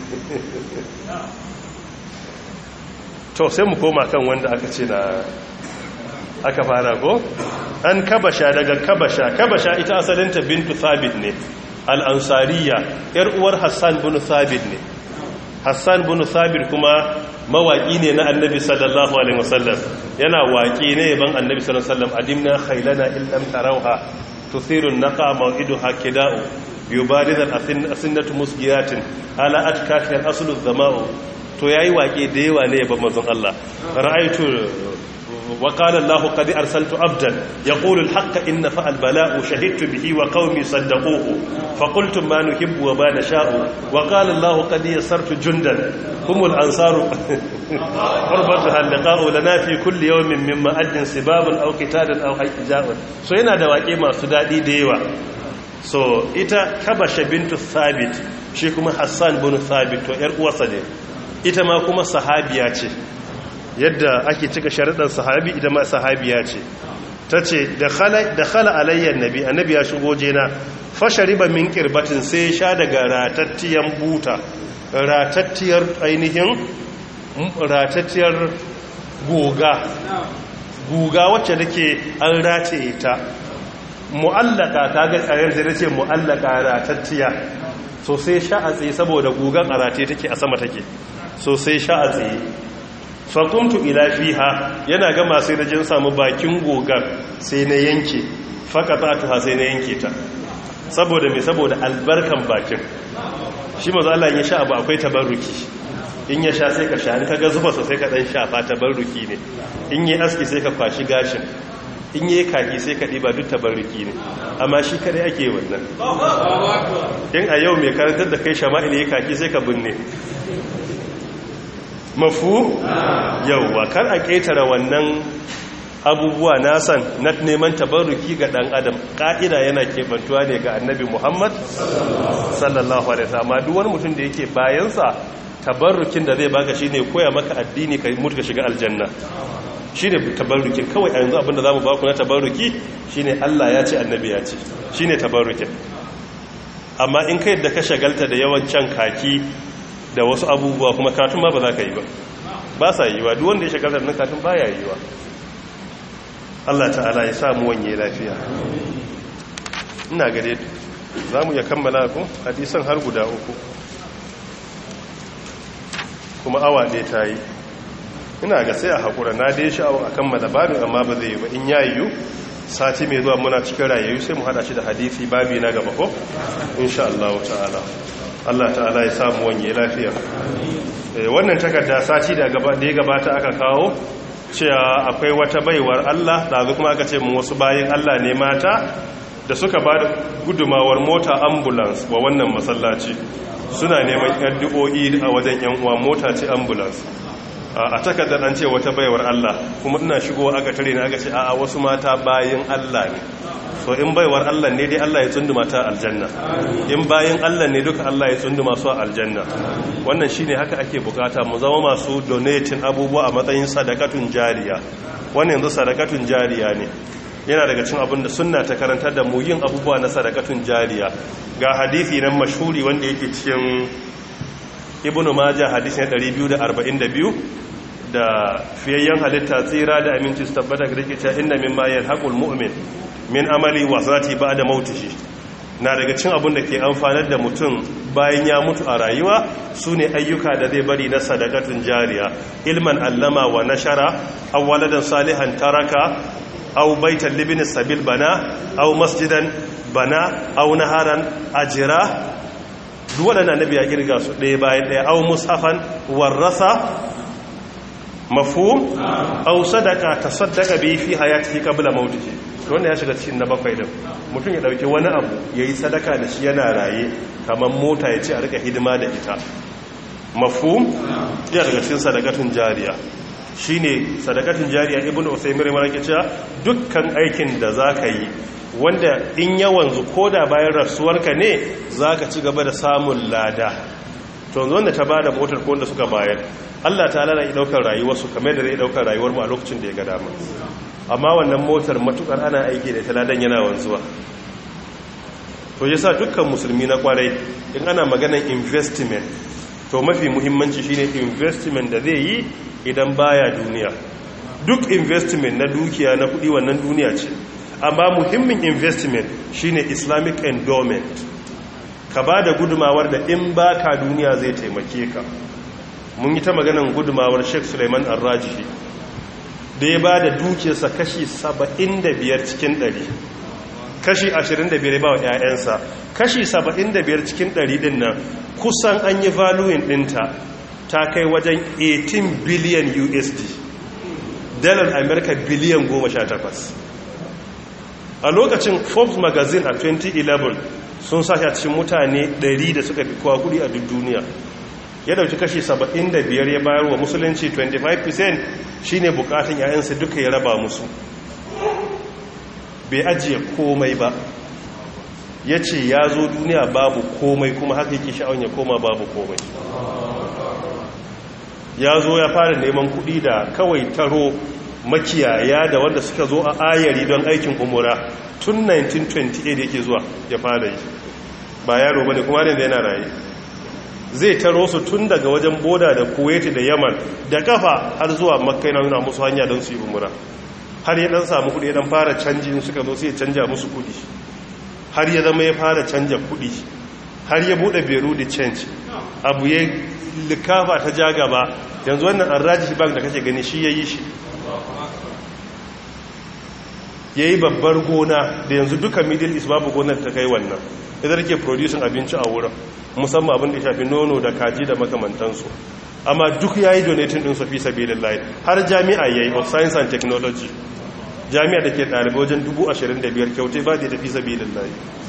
To sai mu koma kan wanda aka ce na aka fara ko an kabasha daga kabasha kabasha ita asalinta bintu thabit ne al'ansariya ‘yar uwar hassan bin thabit ne. Hassan bin thabit kuma mawaƙi ne na annabi sallallahu alaihi wasallam yana waƙi ne yaban annabi sallallahu alaihi wasallam adimna khailana illam tarauha tuthirun naqa maw'iduha kida'u yubaridal asinnatu musgiyatin ala atkafiyar aslu zama'u to yayi wake da yawa ne ba manzon Allah ra'aytu wa qala Allahu qad arsaltu abdan yaqulu al-haqqa inna fa al-bala'u shahidtu bihi wa qaumi saddaquhu fa qultum ma nuhibbu wa ma nasha'u wa qala Allahu qad yassartu jundan humul ansaru qurbatuha al-liqa'u lana fi kulli yawmin mimma ajin sibabun aw qitalan aw hajja'un so yana da wake masu dadi da yawa so ita kabasha bintu thabit shi kuma hassan bin thabit to yar uwarsa ne ita ma kuma sahabiya ce yadda ake cika sharuɗan sahabi ita ma sahabiya ce tace da khala da khala alayya annabi annabi ya shigo jena fashariba min qirbatin sai sha daga ratattiyan buta ratattiyar ainihin ratattiyar goga guga wacce take an rataye ta mu'allaka ta ga tsayen da nace mu'allaka ratattiya so sai sha'atsi saboda gugan arate take a sama take so sai sha'atsi fa kuntu ila fiha yana ga masu da jin samu bakin gogan sai na yanke faqatatuha sai na yanke ta saboda me saboda albarkan bakin shi manzo Allah ya sha abu akwai tabarruki in ya sha sai ka sha in kaga zuba sosai ka dan sha fa tabarruki ne in yi aski sai ka kwashi gashin in yi kaki sai ka ɗiba duk tabarruki ne amma shi kadai ake wannan in a yau mai karantar da kai shama'il yi kaki sai ka binne mafu yauwa kar a ƙetare wannan abubuwa nasan na neman tabarruki ga ɗan adam ƙa'ida yana keɓantuwa ne ga annabi muhammad sallallahu alaihi wasallam duk wani mutum da yake bayansa tabarrukin da zai baka shine koya maka addini ka mutu ka shiga aljanna shi ne tabarrukin kawai a yanzu abinda za mu baku na tabarruki shi ne Allah ya ce annabi ya ce shi ne tabarrukin amma in ka yadda ka shagalta da yawan can kaki da wasu abubuwa kuma katun ma ba za ka yi ba ba sa yi wa duwanda ya shagalta da katun ba ya yi wa Allah ta'ala ya samu wanye lafiya ina gade za mu ya kammala ku hadisan har guda uku kuma awa ɗaya ta yi ina ga sai a haƙura na dai sha'awar a kammala babin amma ba zai yi ba in ya yiwu sati mai zuwa muna cikin rayayyu sai mu hada shi da hadisi babi na gaba ko insha Allah ta'ala Allah ta'ala ya samu wanye lafiya wannan takarda sati da gaba da ya gabata aka kawo cewa akwai wata baiwar Allah dazu kuma aka ce mu wasu bayin Allah ne mata da suka ba da gudumawar mota ambulance wa wannan masallaci suna neman addu'o'i a wajen yan uwa mota ce ambulance a takardar an ce wata baiwar Allah kuma ina shigo aka tare ne aka ce a wasu mata bayin Allah ne so in baiwar Allah ne dai Allah ya tsunduma ta aljanna in bayin Allah ne duka Allah ya tsunduma su a aljanna wannan shine haka ake bukata mu zama masu donating abubuwa a matsayin sadakatun jariya wannan yanzu sadakatun jariya ne yana daga cin abin da sunna ta karantar da mu yin abubuwa na sadakatun jariya ga hadisi nan mashhuri wanda yake cikin ibnu majah hadisi na ɗari biyu da arba'in da biyu da fiyayyen halitta tsira da aminci su tabbata ga dake cewa inna mimma yalhaqul mu'min min amali wa zati ba'da mautihi na daga cin abin da ke amfanar da mutum bayan ya mutu a rayuwa sune ayyuka da zai bari na sadakatun jariya ilman allama wa nashara aw waladan salihan taraka aw baitan libni sabil bana aw masjidan bana aw naharan ajira duk waɗanda annabi ya kirga su ɗaya bayan ɗaya au mushafan warrasa mafhum au sadaka tasaddaqa bi fi hayatihi qabla mautihi to wannan ya shiga cikin na bakwai din mutum ya dauki wani abu yayi sadaka da shi yana raye kamar mota ya ce a rika hidima da ita mafhum ya daga cikin sadakatun jariya shine sadakatun jariya ibnu usaymin rahimahullah yake cewa dukkan aikin da zaka yi wanda in yawanzu ko da bayan rasuwarka ne za ka ci gaba da samun lada to wanda ta ba da motar ko wanda suka bayar Allah ta lalata ya daukar rayuwarsu kamar da zai daukar rayuwar mu a lokacin da ya ga dama amma wannan motar matukar ana aiki da ta ladan yana wanzuwa to yasa dukkan musulmi na kwarai in ana maganar investment to mafi muhimmanci shine investment da zai yi idan baya duniya duk investment na dukiya na kudi wannan duniya ce amma muhimmin investment shine islamic endowment ka ba da gudumawar da in ba ka duniya zai taimake ka mun yi ta maganan gudumawar sheikh suleiman arrajihi da ya ba da dukiyarsa kashi saba'in da biyar cikin ɗari kashi ashirin da biyar ba wa 'ya'yansa kashi saba'in da biyar cikin ɗari ɗin nan kusan an yi valuing ɗinta ta kai wajen eighteen billion U S D, dalar Amerika biliyan goma sha takwas. A lokacin Forbes magazine a twenty eleven sun sashi a cikin mutane ɗari da suka fi kowa kudi a duk duniya. Ya dauki kashi saba'in da biyar ya bayar wa musulunci, twenty-five percent shine bukatun yayansa duka ya raba musu. Bai ajiye komai ba, ya ce ya zo duniya babu komai, kuma haka yake sha'awun ya koma babu komai. Ya zo ya fara neman kudi da kawai taro makiyaya da wanda suka zo a ayari don aikin umura tun nineteen twenty-eight yake zuwa ya fara yi. Ba yaro bane kuma da yana raye. Zai taro su tun daga wajen boda da Kuwait da Yaman da kafa har zuwa Makka, yana nuna musu hanya don su yi umura. Har ya dan samu kudi, ya dan fara canji, suka zo sai ya canja musu kudi. Har ya zama ya fara canja kudi. Har ya bude Beirut da change. Abu ya likafa ta ja gaba. Yanzu wannan Arraji Bank da kake gani shi yayi shi. Yayi babbar gona da yanzu duka Middle East babu gonar ta kai wannan. Idan ke producing abinci a wurin, musamman abin da ya shafi nono da kaji da makamantansu. Amma duk yayi donating din su fi sabilillah. Har jami'a yayi of Science and Technology. Jami'a da ke ɗalibai wajen dubu ashirin da biyar kyautai ba da tafi sabilillah.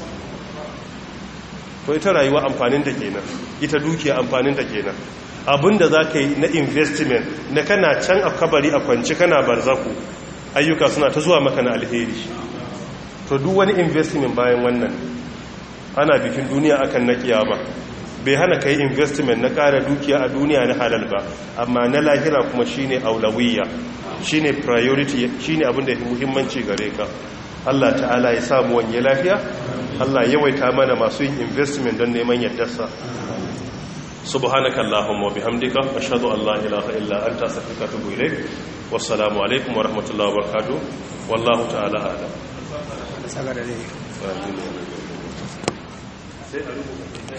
To ita rayuwa amfanin ta kenan, ita dukiya amfanin ta kenan. Abinda za ka yi na investment na kana can a kabari a kwanci kana barzaku, ayyuka suna ta zuwa maka na alheri. To duk wani investment bayan wannan ana bikin duniya akan na kiyama. Bai hana kai investment na ƙara dukiya a duniya na halal ba, amma na lahira kuma shine aulawiyya, shine priority, shine abin da yake muhimmanci gare ka. Allah ta'ala ya samu wani lafiya, Allah yawaita mana masu yin investment don neman yardarsa. Subhanaka Allahumma wa bihamdika ashhadu an la ilaha illa anta astaghfiruka wa atubu ilaik. Wassalamu alaikum wa rahmatullahi wa barakatuh. Wallahu ta'ala a'lam. Sai a rubuta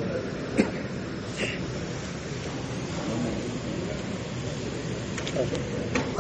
sai a rubuta